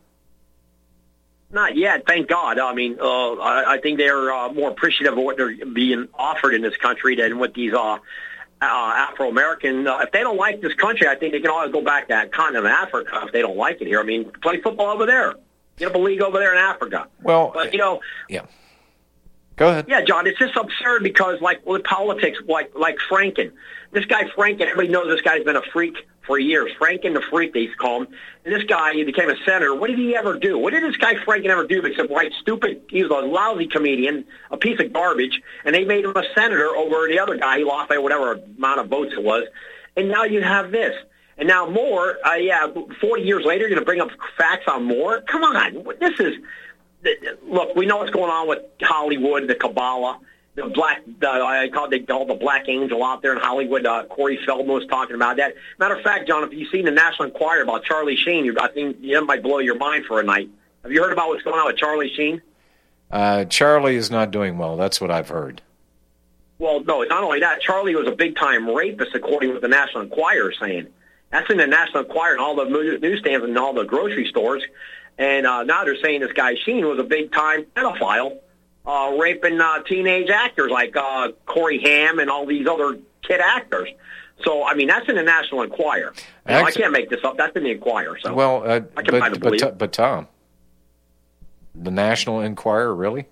Speaker 13: not yet, thank God. I mean, uh, I, I think they're uh, more appreciative of what they're being offered in this country than what these uh, uh, Afro-American, uh, if they don't like this country, I think they can always go back to that continent of Africa if they don't like it here. I mean, play football over there. Get up a league over there in Africa.
Speaker 2: Well,
Speaker 13: but, you know.
Speaker 2: Yeah. Go ahead.
Speaker 13: Yeah, John, it's just absurd because, like, with politics, like like Franken. This guy Franken, everybody knows this guy's been a freak for years. Franken the freak, they used to call him. And this guy, he became a senator. What did he ever do? What did this guy Franken ever do except write stupid? He was a lousy comedian, a piece of garbage, and they made him a senator over the other guy. He lost by whatever amount of votes it was. And now you have this. And now Moore, uh, yeah, forty years later, you're going to bring up facts on Moore? Come on. This is, look, we know what's going on with Hollywood, the Kabbalah, the black, the, I call it, they call the black angel out there in Hollywood. Uh, Corey Feldman was talking about that. Matter of fact, John, if you've seen the National Enquirer about Charlie Sheen, you, I think that might blow your mind for a night. Have you heard about what's going on with Charlie Sheen?
Speaker 2: Uh, Charlie is not doing well. That's what I've heard.
Speaker 13: Well, no, not only that, Charlie was a big-time rapist, according to what the National Enquirer is saying. That's in the National Enquirer and all the newsstands and all the grocery stores. And uh, now they're saying this guy Sheen was a big-time pedophile, uh, raping uh, teenage actors like uh, Corey Haim and all these other kid actors. So, I mean, that's in the National Enquirer. You know, I can't make this up. That's in the Enquirer. So
Speaker 2: well, uh,
Speaker 13: I can
Speaker 2: but,
Speaker 13: believe
Speaker 2: but,
Speaker 13: it.
Speaker 2: but Tom, the National Enquirer, really?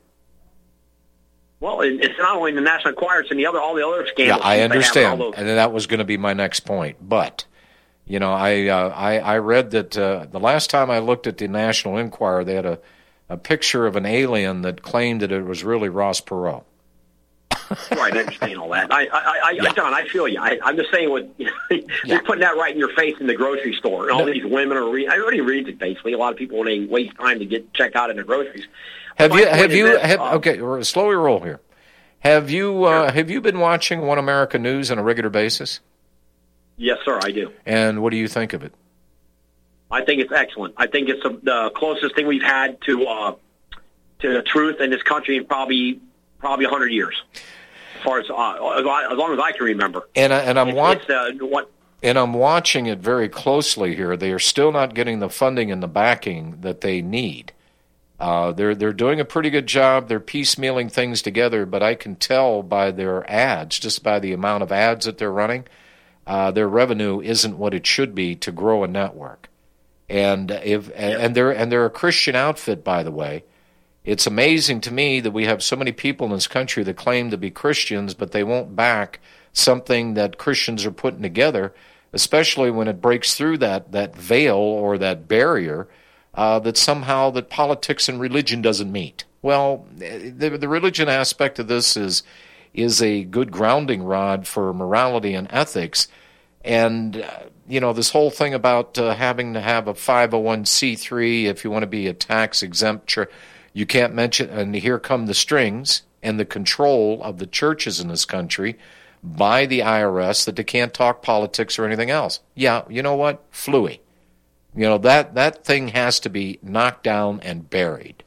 Speaker 13: Well, it's not only in the National Enquirer; it's in the other all the other scandals.
Speaker 2: Yeah, I
Speaker 13: they have and
Speaker 2: understand,
Speaker 13: all those.
Speaker 2: and that was going to be my next point. But you know, I uh, I, I read that uh, the last time I looked at the National Enquirer, they had a, a picture of an alien that claimed that it was really Ross Perot.
Speaker 13: Right, I understand all that. I, I, I, yeah. John, I feel you. I, I'm just saying, what you know, you're putting that right in your face in the grocery store, and all no. these women are. Re- I already read it basically. A lot of people when they waste time to get check out in the groceries.
Speaker 2: Have you? Have you?
Speaker 13: This,
Speaker 2: have,
Speaker 13: uh,
Speaker 2: okay, slowly roll here. Have you? Uh, have you been watching One America News on a regular basis?
Speaker 13: Yes, sir, I do.
Speaker 2: And what do you think of it?
Speaker 13: I think it's excellent. I think it's the closest thing we've had to uh, to the truth in this country in probably probably a hundred years, as far as uh, as long as I can remember.
Speaker 2: And I, and I'm watching.
Speaker 13: Uh, what.
Speaker 2: And I'm watching it very closely here. They are still not getting the funding and the backing that they need. Uh, they're they're doing a pretty good job. They're piecemealing things together, but I can tell by their ads, just by the amount of ads that they're running, uh, their revenue isn't what it should be to grow a network. And if and they're and they're a Christian outfit, by the way. It's amazing to me that we have so many people in this country that claim to be Christians, but they won't back something that Christians are putting together, especially when it breaks through that, that veil or that barrier uh, that somehow that politics and religion doesn't meet. Well, the, the religion aspect of this is is a good grounding rod for morality and ethics. And, uh, you know, this whole thing about uh, having to have a five oh one c three if you want to be a tax-exempt church, you can't mention, and here come the strings and the control of the churches in this country by the I R S that they can't talk politics or anything else. Yeah, you know what? Flooey. You know, that, that thing has to be knocked down and buried.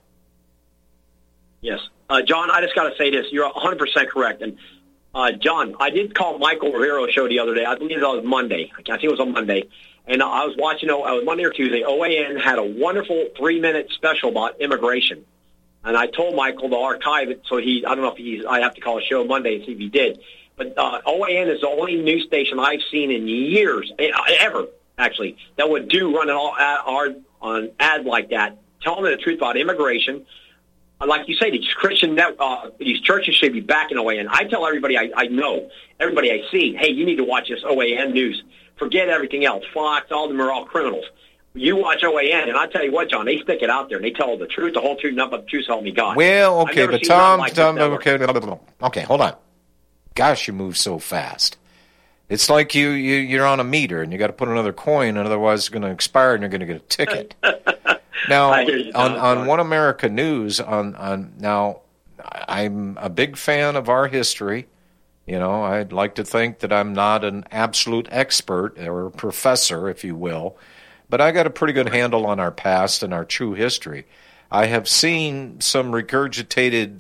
Speaker 13: Yes. Uh, John, I just got to say this. You're one hundred percent correct. And, uh, John, I did call Michael Rivero's show the other day. I believe it was Monday. I think it was on Monday. And I was watching, it was Monday or Tuesday. O A N had a wonderful three-minute special about immigration. And I told Michael to archive it, so he, I don't know if he's, I have to call a show Monday and see if he did. But uh, O A N is the only news station I've seen in years, ever, actually, that would do run an all ad, on ad like that, telling the truth about immigration. Like you say, these Christian, uh, these churches should be backing O A N. I tell everybody I, I know, everybody I see, hey, you need to watch this O A N news. Forget everything else. Fox, all of them are all criminals. You watch O A N, and I tell you what, John, they stick it out there, and they tell the truth, the whole truth, nothing but the truth, so help me God.
Speaker 2: Well, okay, but Tom,
Speaker 13: like
Speaker 2: Tom, okay, okay, hold on. Gosh, you move so fast. It's like you, you, you're on a meter, and you got to put another coin, and otherwise it's going to expire, and you're going to get a ticket. Now, you, on, on One America News, on, on now, I'm a big fan of our history. You know, I'd like to think that I'm not an absolute expert or a professor, if you will, but I got a pretty good handle on our past and our true history. I have seen some regurgitated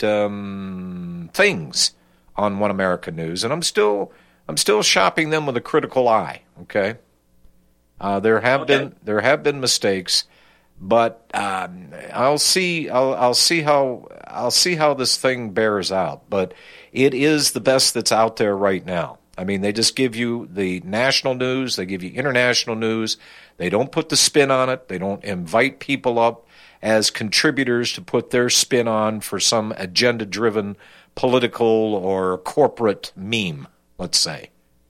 Speaker 2: um, things on One America News, and I'm still I'm still shopping them with a critical eye. Okay, uh, there have okay. been there have been mistakes, but um, I'll see I'll, I'll see how I'll see how this thing bears out. But it is the best that's out there right now. I mean, they just give you the national news, they give you international news. They don't put the spin on it. They don't invite people up as contributors to put their spin on for some agenda-driven political or corporate meme, let's say.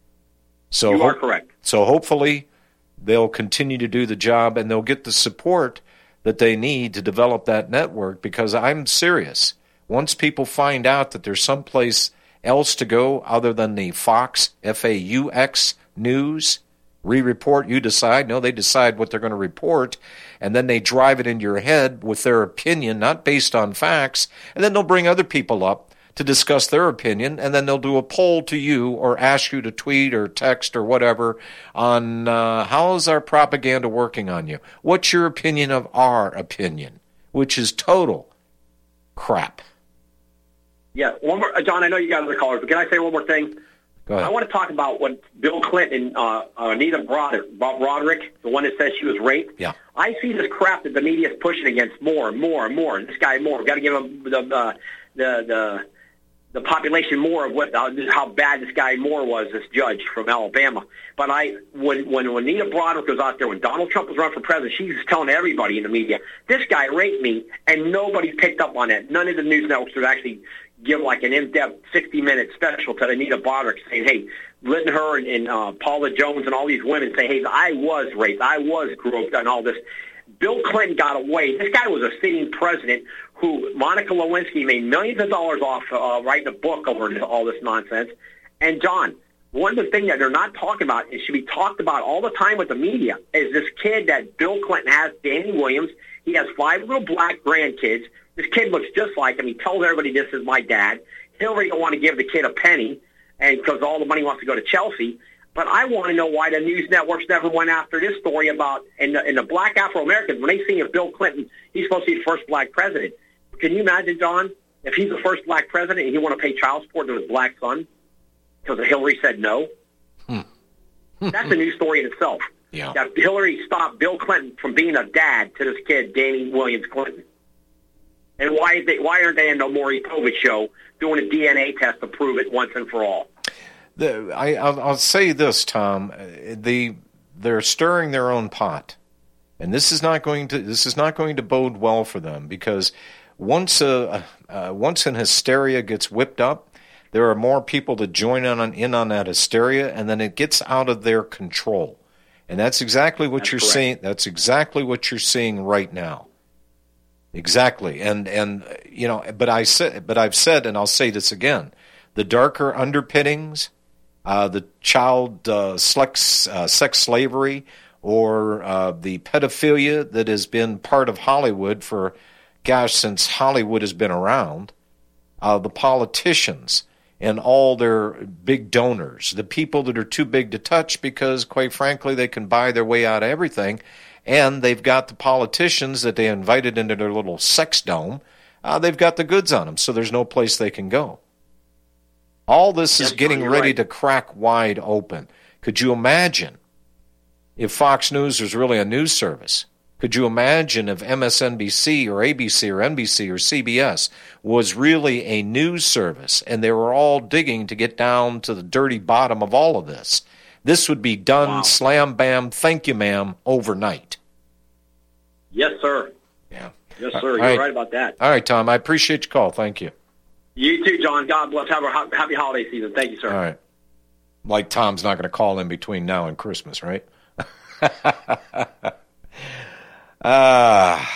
Speaker 2: So
Speaker 13: you are ho- correct.
Speaker 2: So hopefully they'll continue to do the job and they'll get the support that they need to develop that network, because I'm serious. Once people find out that there's someplace else to go other than the Fox, F A U X news, re-report, you decide. No, they decide what they're going to report, and then they drive it into your head with their opinion, not based on facts, and then they'll bring other people up to discuss their opinion, and then they'll do a poll to you or ask you to tweet or text or whatever on uh, how is our propaganda working on you? What's your opinion of our opinion? Which is total crap.
Speaker 13: Yeah, one more, John, I know you got other callers, but can I say one more thing?
Speaker 2: Go ahead.
Speaker 13: I want to talk about what Bill Clinton and uh, Anita Broderick, Broderick, the one that says she was raped.
Speaker 2: Yeah.
Speaker 13: I see this crap that the media is pushing against more and more and more. And this guy more. We've got to give him the uh, the the the population more of what uh, how bad this guy Moore was, this judge from Alabama. But I when when Anita Broderick was out there, when Donald Trump was running for president, she was telling everybody in the media, this guy raped me, and nobody picked up on that. None of the news networks would actually give like an in-depth sixty-minute special to Anita Broderick saying, hey, letting her and, and uh, Paula Jones and all these women say, hey, I was raped, I was groped, and all this. Bill Clinton got away. This guy was a sitting president who Monica Lewinsky made millions of dollars off uh, writing a book over all this nonsense. And, John, one of the things that they're not talking about, it should be talked about all the time with the media, is this kid that Bill Clinton has, Danny Williams. He has five little black grandkids. This kid looks just like him. He tells everybody this is my dad. Hillary don't want to give the kid a penny, and because all the money wants to go to Chelsea. But I want to know why the news networks never went after this story about, and the, and the black Afro-Americans, when they see if Bill Clinton, he's supposed to be the first black president. Can you imagine, John, if he's the first black president and he want to pay child support to his black son because Hillary said no?
Speaker 2: Hmm.
Speaker 13: That's a new story in itself.
Speaker 2: Yeah.
Speaker 13: That Hillary stopped Bill Clinton from being a dad to this kid, Danny Williams Clinton. And why they, why aren't they in the Maury Povich show doing a D N A test to prove it once and for all?
Speaker 2: The, I, I'll, I'll say this, Tom. The they're stirring their own pot, and this is not going to this is not going to bode well for them, because once a uh, once an hysteria gets whipped up, there are more people that join in on, in on that hysteria, and then it gets out of their control. And that's exactly what
Speaker 13: that's
Speaker 2: you're
Speaker 13: correct.
Speaker 2: seeing. That's exactly what you're seeing right now. Exactly, and and you know, but I said, but I've said, and I'll say this again: the darker underpinnings, uh, the child uh, sex, uh, sex slavery, or uh, the pedophilia that has been part of Hollywood for, gosh, since Hollywood has been around, uh, the politicians and all their big donors, the people that are too big to touch because, quite frankly, they can buy their way out of everything. And they've got the politicians that they invited into their little sex dome. Uh, they've got the goods on them, so there's no place they can go. All this is
Speaker 13: Yes,
Speaker 2: getting
Speaker 13: you're
Speaker 2: ready
Speaker 13: right.
Speaker 2: to crack wide open. Could you imagine if Fox News was really a news service? Could you imagine if M S N B C or A B C or N B C or C B S was really a news service, and they were all digging to get down to the dirty bottom of all of this? This would be done,
Speaker 13: Wow.
Speaker 2: slam, bam, thank you, ma'am, overnight.
Speaker 13: Yes, sir.
Speaker 2: Yeah.
Speaker 13: Yes,
Speaker 2: All
Speaker 13: sir. You're
Speaker 2: right.
Speaker 13: right about that.
Speaker 2: All right, Tom, I appreciate your call. Thank you.
Speaker 13: You too, John. God bless. Have a ha- happy holiday season. Thank you, sir.
Speaker 2: All right. Like Tom's not going to call in between now and Christmas, right? uh,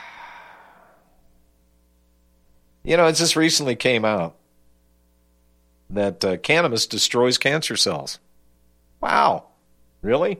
Speaker 2: you know, it just recently came out that uh, cannabis destroys cancer cells. Wow. Really?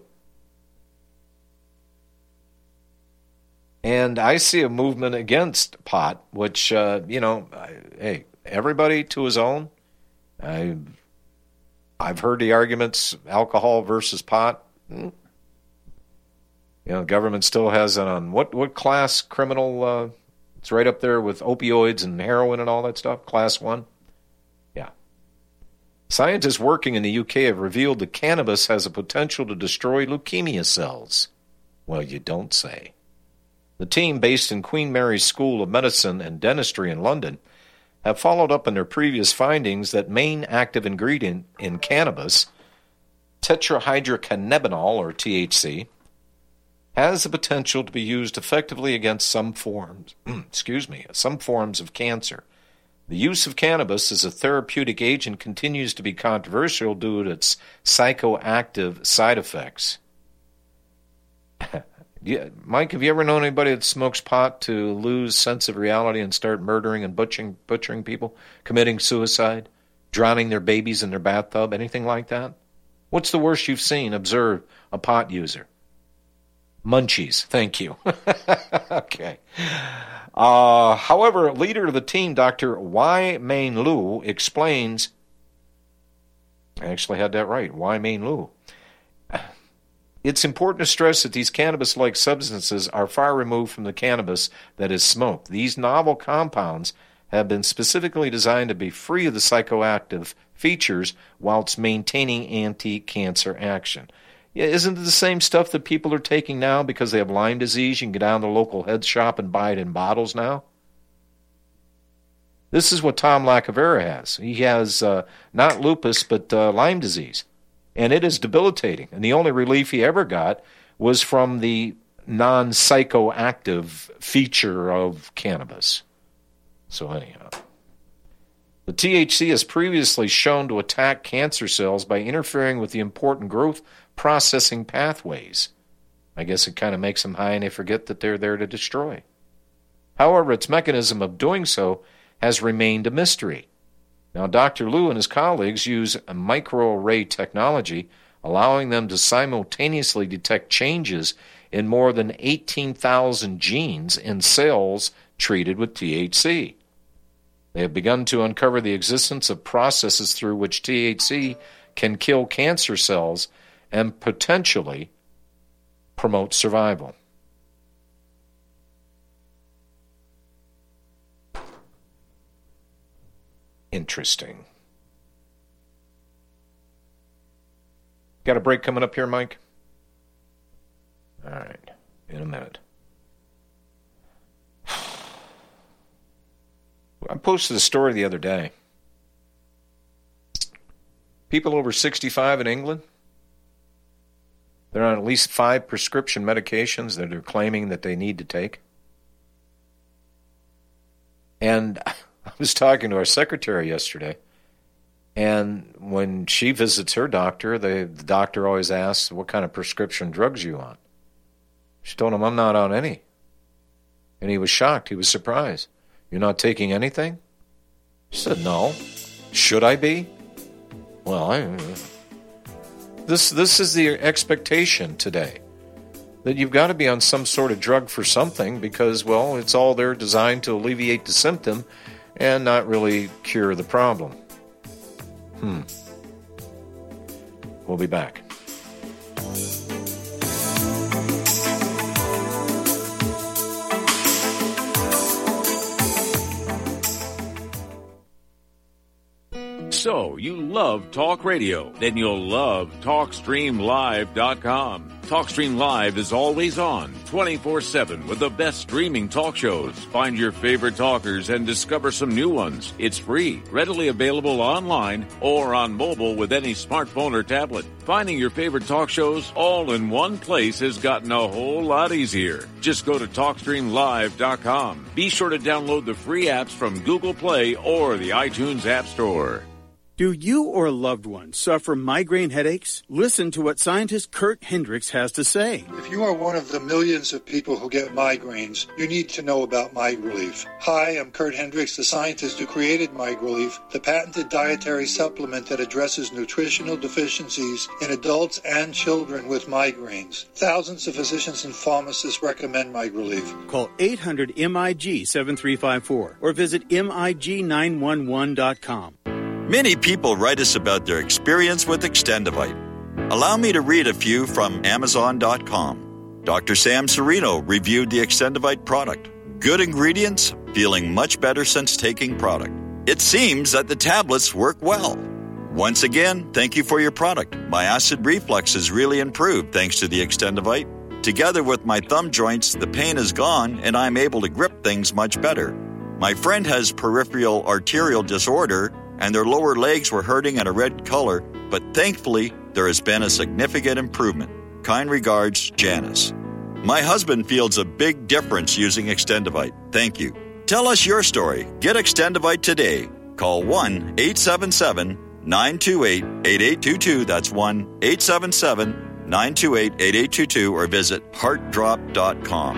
Speaker 2: And I see a movement against pot, which, uh, you know, I, hey, everybody to his own. I, I've heard the arguments, alcohol versus pot. Hmm. You know, the government still has it on what, what class criminal, uh, it's right up there with opioids and heroin and all that stuff, class one. Yeah. Scientists working in the U K have revealed that cannabis has a potential to destroy leukemia cells. Well, you don't say. The team, based in Queen Mary's School of Medicine and Dentistry in London, have followed up on their previous findings that main active ingredient in cannabis, tetrahydrocannabinol, or T H C, has the potential to be used effectively against some forms, excuse me, some forms of cancer. The use of cannabis as a therapeutic agent continues to be controversial due to its psychoactive side effects. Yeah, Mike, have you ever known anybody that smokes pot to lose sense of reality and start murdering and butchering, butchering people, committing suicide, drowning their babies in their bathtub, anything like that? What's the worst you've seen? Observe a pot user. Munchies, thank you. Okay. Uh, however, leader of the team, Doctor Wai Main Lu, explains, I actually had that right, Wai Main Lu. It's important to stress that these cannabis-like substances are far removed from the cannabis that is smoked. These novel compounds have been specifically designed to be free of the psychoactive features whilst maintaining anti-cancer action. Yeah, isn't it the same stuff that people are taking now because they have Lyme disease? You can go down to the local head shop and buy it in bottles now. This is what Tom Lacavera has. He has uh, not lupus, but uh, Lyme disease. And it is debilitating. And the only relief he ever got was from the non-psychoactive feature of cannabis. So anyhow. The T H C has previously shown to attack cancer cells by interfering with the important growth processing pathways. I guess it kind of makes them high and they forget that they're there to destroy. However, its mechanism of doing so has remained a mystery. Now, Doctor Liu and his colleagues use a microarray technology, allowing them to simultaneously detect changes in more than eighteen thousand genes in cells treated with T H C. They have begun to uncover the existence of processes through which T H C can kill cancer cells and potentially promote survival. Interesting. Got a break coming up here, Mike? All right, in a minute. I posted a story the other day. People over sixty-five in England, they're on at least five prescription medications that they're claiming that they need to take. And I was talking to our secretary yesterday, and when she visits her doctor, the, the doctor always asks, what kind of prescription drugs are you on? She told him, I'm not on any. And he was shocked. He was surprised. You're not taking anything? She said, no. Should I be? Well, I, this this is the expectation today, that you've got to be on some sort of drug for something because, well, it's all there designed to alleviate the symptom and not really cure the problem. Hmm. We'll be back.
Speaker 8: So, you love talk radio? Then you'll love talk stream live dot com. TalkStream Live is always on, twenty-four seven, with the best streaming talk shows. Find your favorite talkers and discover some new ones. It's free, readily available online or on mobile with any smartphone or tablet. Finding your favorite talk shows all in one place has gotten a whole lot easier. Just go to talk stream live dot com. Be sure to download the free apps from Google Play or the iTunes App Store.
Speaker 14: Do you or a loved one suffer migraine headaches? Listen to what scientist Kurt Hendricks has to say.
Speaker 15: If you are one of the millions of people who get migraines, you need to know about MigRelief. Hi, I'm Kurt Hendricks, the scientist who created MigRelief, the patented dietary supplement that addresses nutritional deficiencies in adults and children with migraines. Thousands of physicians and pharmacists recommend MigRelief.
Speaker 14: Call eight hundred M I G seven three five four or visit M I G nine one one dot com.
Speaker 16: Many people write us about their experience with Extendivite. Allow me to read a few from Amazon dot com. Doctor Sam Serino reviewed the Extendivite product. Good ingredients, feeling much better since taking product. It seems that the tablets work well. Once again, thank you for your product. My acid reflux has really improved thanks to the Extendivite. Together with my thumb joints, the pain is gone and I'm able to grip things much better. My friend has peripheral arterial disorder and their lower legs were hurting in a red color, but thankfully, there has been a significant improvement. Kind regards, Janice. My husband feels a big difference using Extendivite. Thank you. Tell us your story. Get Extendivite today. Call one eight seven seven nine two eight eight eight two two. That's one eight seven seven nine two eight eight eight two two or visit heart drop dot com.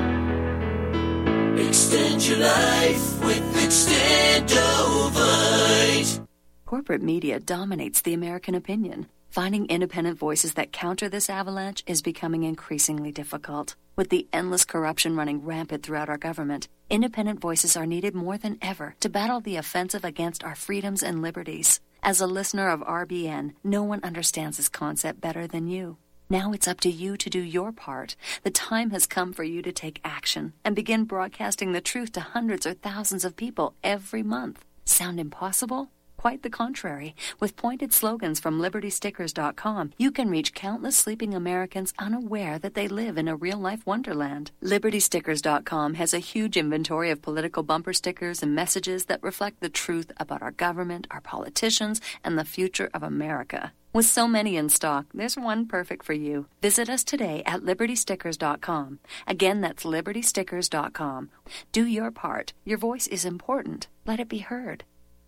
Speaker 17: Extend your life with Extendovite.
Speaker 18: Corporate media dominates the American opinion. Finding independent voices that counter this avalanche is becoming increasingly difficult. With the endless corruption running rampant throughout our government, independent voices are needed more than ever to battle the offensive against our freedoms and liberties. As a listener of R B N, no one understands this concept better than you. Now it's up to you to do your part. The time has come for you to take action and begin broadcasting the truth to hundreds or thousands of people every month. Sound impossible? Quite the contrary. With pointed slogans from Liberty Stickers dot com, you can reach countless sleeping Americans unaware that they live in a real-life wonderland. Liberty Stickers dot com has a huge inventory of political bumper stickers and messages that reflect the truth about our government, our politicians, and the future of America. With so many in stock, there's one perfect for you. Visit us today at Liberty Stickers dot com. Again, that's Liberty Stickers dot com. Do your part. Your voice is important. Let it be heard.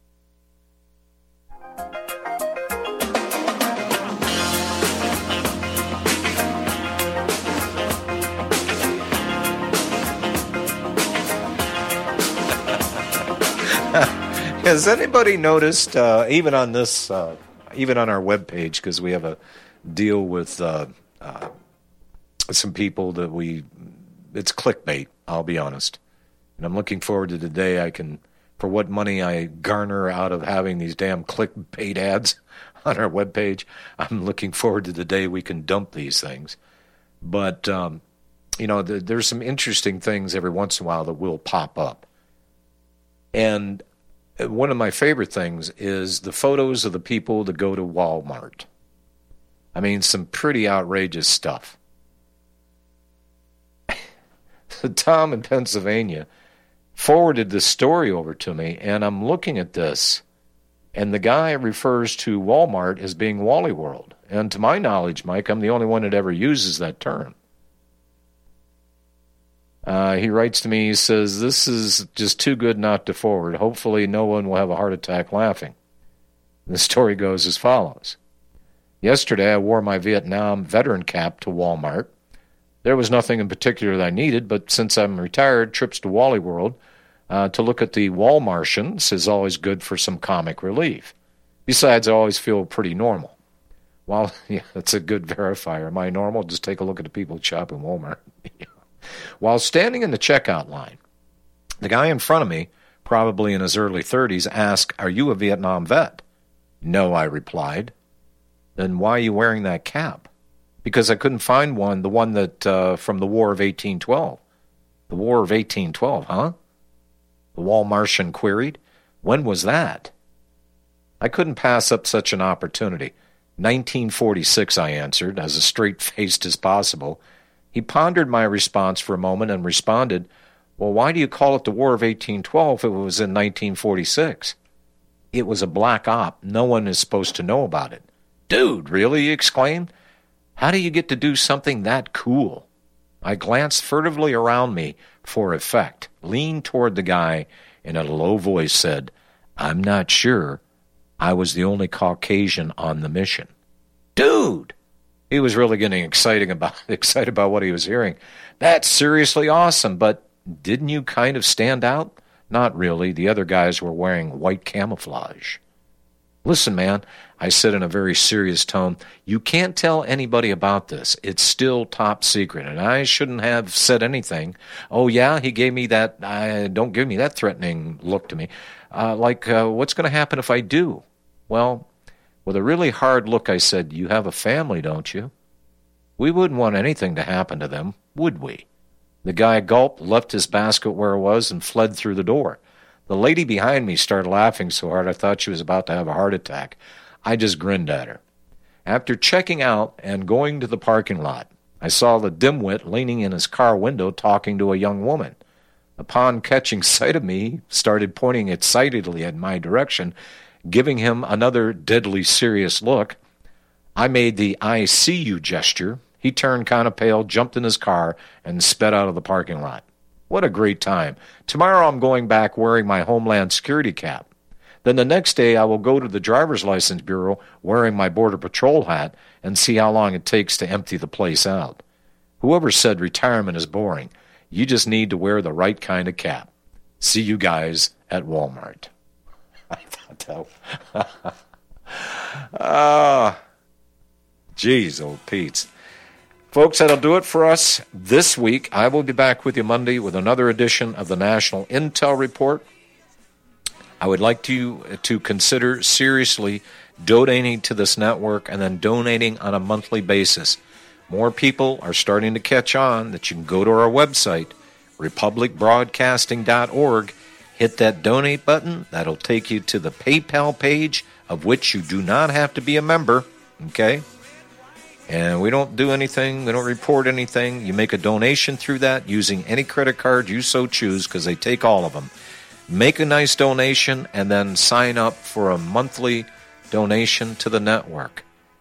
Speaker 2: Has anybody noticed, uh, even on this, uh, even on our webpage, because we have a deal with uh, uh, some people that we, it's clickbait, I'll be honest. And I'm looking forward to the day I can, for what money I garner out of having these damn clickbait ads on our webpage, I'm looking forward to the day we can dump these things. But, um, you know, the, there's some interesting things every once in a while that will pop up. And one of my favorite things is the photos of the people that go to Walmart. I mean, some pretty outrageous stuff. Tom in Pennsylvania forwarded this story over to me, and I'm looking at this, and the guy refers to Walmart as being Wally World. And to my knowledge, Mike, I'm the only one that ever uses that term. Uh, he writes to me, he says, this is just too good not to forward. Hopefully no one will have a heart attack laughing. The story goes as follows. Yesterday, I wore my Vietnam veteran cap to Walmart. There was nothing in particular that I needed, but since I'm retired, trips to Wally World uh, to look at the Walmartians is always good for some comic relief. Besides, I always feel pretty normal. Well, yeah, that's a good verifier. Am I normal? Just take a look at the people who shop in Walmart. While standing in the checkout line, the guy in front of me, probably in his early thirties, asked, "Are you a Vietnam vet?" "No," I replied. "Then why are you wearing that cap?" "Because I couldn't find one, the one that uh, from the War of eighteen twelve. "The War of eighteen twelve, huh?" the Walmartian queried. "When was that?" I couldn't pass up such an opportunity. nineteen forty-six, I answered, as straight-faced as possible. He pondered my response for a moment and responded, "Well, why do you call it the War of eighteen twelve if it was in nineteen forty-six? "It was a black op. No one is supposed to know about it." "Dude, really?" he exclaimed. "How do you get to do something that cool?" I glanced furtively around me for effect, leaned toward the guy, and in a low voice said, "I'm not sure. I was the only Caucasian on the mission." "Dude!" He was really getting excited about, excited about what he was hearing. "That's seriously awesome, but didn't you kind of stand out?" "Not really. The other guys were wearing white camouflage." "Listen, man," I said in a very serious tone, "you can't tell anybody about this. It's still top secret, and I shouldn't have said anything." "Oh, yeah?" He gave me that, uh, don't give me that threatening look to me. Uh, like, uh, what's going to happen if I do? Well, with a really hard look, I said, "You have a family, don't you?" "We wouldn't want anything to happen to them, would we?" The guy gulped, left his basket where it was, and fled through the door. The lady behind me started laughing so hard I thought she was about to have a heart attack. I just grinned at her. After checking out and going to the parking lot, I saw the dimwit leaning in his car window talking to a young woman. Upon catching sight of me, he started pointing excitedly in my direction, giving him another deadly serious look. I made the "I see you" gesture. He turned kind of pale, jumped in his car, and sped out of the parking lot. What a great time. Tomorrow I'm going back wearing my Homeland Security cap. Then the next day I will go to the Driver's License Bureau wearing my Border Patrol hat and see how long it takes to empty the place out. Whoever said retirement is boring, you just need to wear the right kind of cap. See you guys at Walmart. I thought that. Ah, geez, old Pete's. Folks, that'll do it for us this week. I will be back with you Monday with another edition of the National Intel Report. I would like to, to consider seriously donating to this network and then donating on a monthly basis. More people are starting to catch on that you can go to our website, republic broadcasting dot org, hit that donate button. That'll take you to the PayPal page, of which you do not have to be a member, okay? And we don't do anything, we don't report anything. You make a donation through that using any credit card you so choose, because they take all of them. Make a nice donation and then sign up for a monthly donation to the network.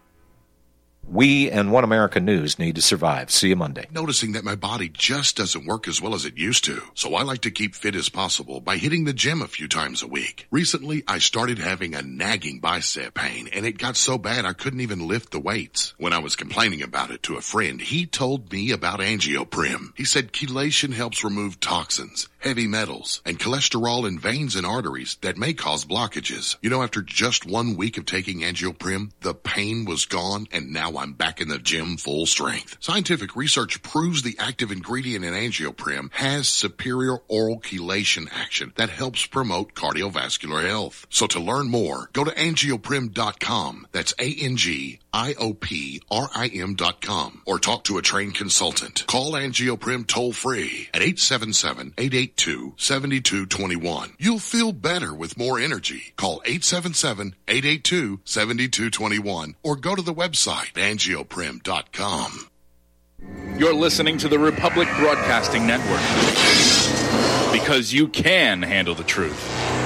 Speaker 2: We and One America News need to survive. See you Monday.
Speaker 19: Noticing that my body just doesn't work as well as it used to, so I like to keep fit as possible by hitting the gym a few times a week. Recently, I started having a nagging bicep pain, and it got so bad I couldn't even lift the weights. When I was complaining about it to a friend, he told me about Angioprim. He said chelation helps remove toxins, heavy metals, and cholesterol in veins and arteries that may cause blockages. You know, after just one week of taking Angioprim, the pain was gone, and now I'm back in the gym full strength. Scientific research proves the active ingredient in Angioprim has superior oral chelation action that helps promote cardiovascular health. So to learn more, go to angioprim dot com. That's A N G I O P R I M dot com. Or talk to a trained consultant. Call Angioprim toll free at eight seven seven, eight eight two, seven two two one. You'll feel better with more energy. Call eight seven seven, eight eight two, seven two two one or go to the website angioprim dot com.
Speaker 20: You're listening to the Republic Broadcasting Network. Because you can handle the truth.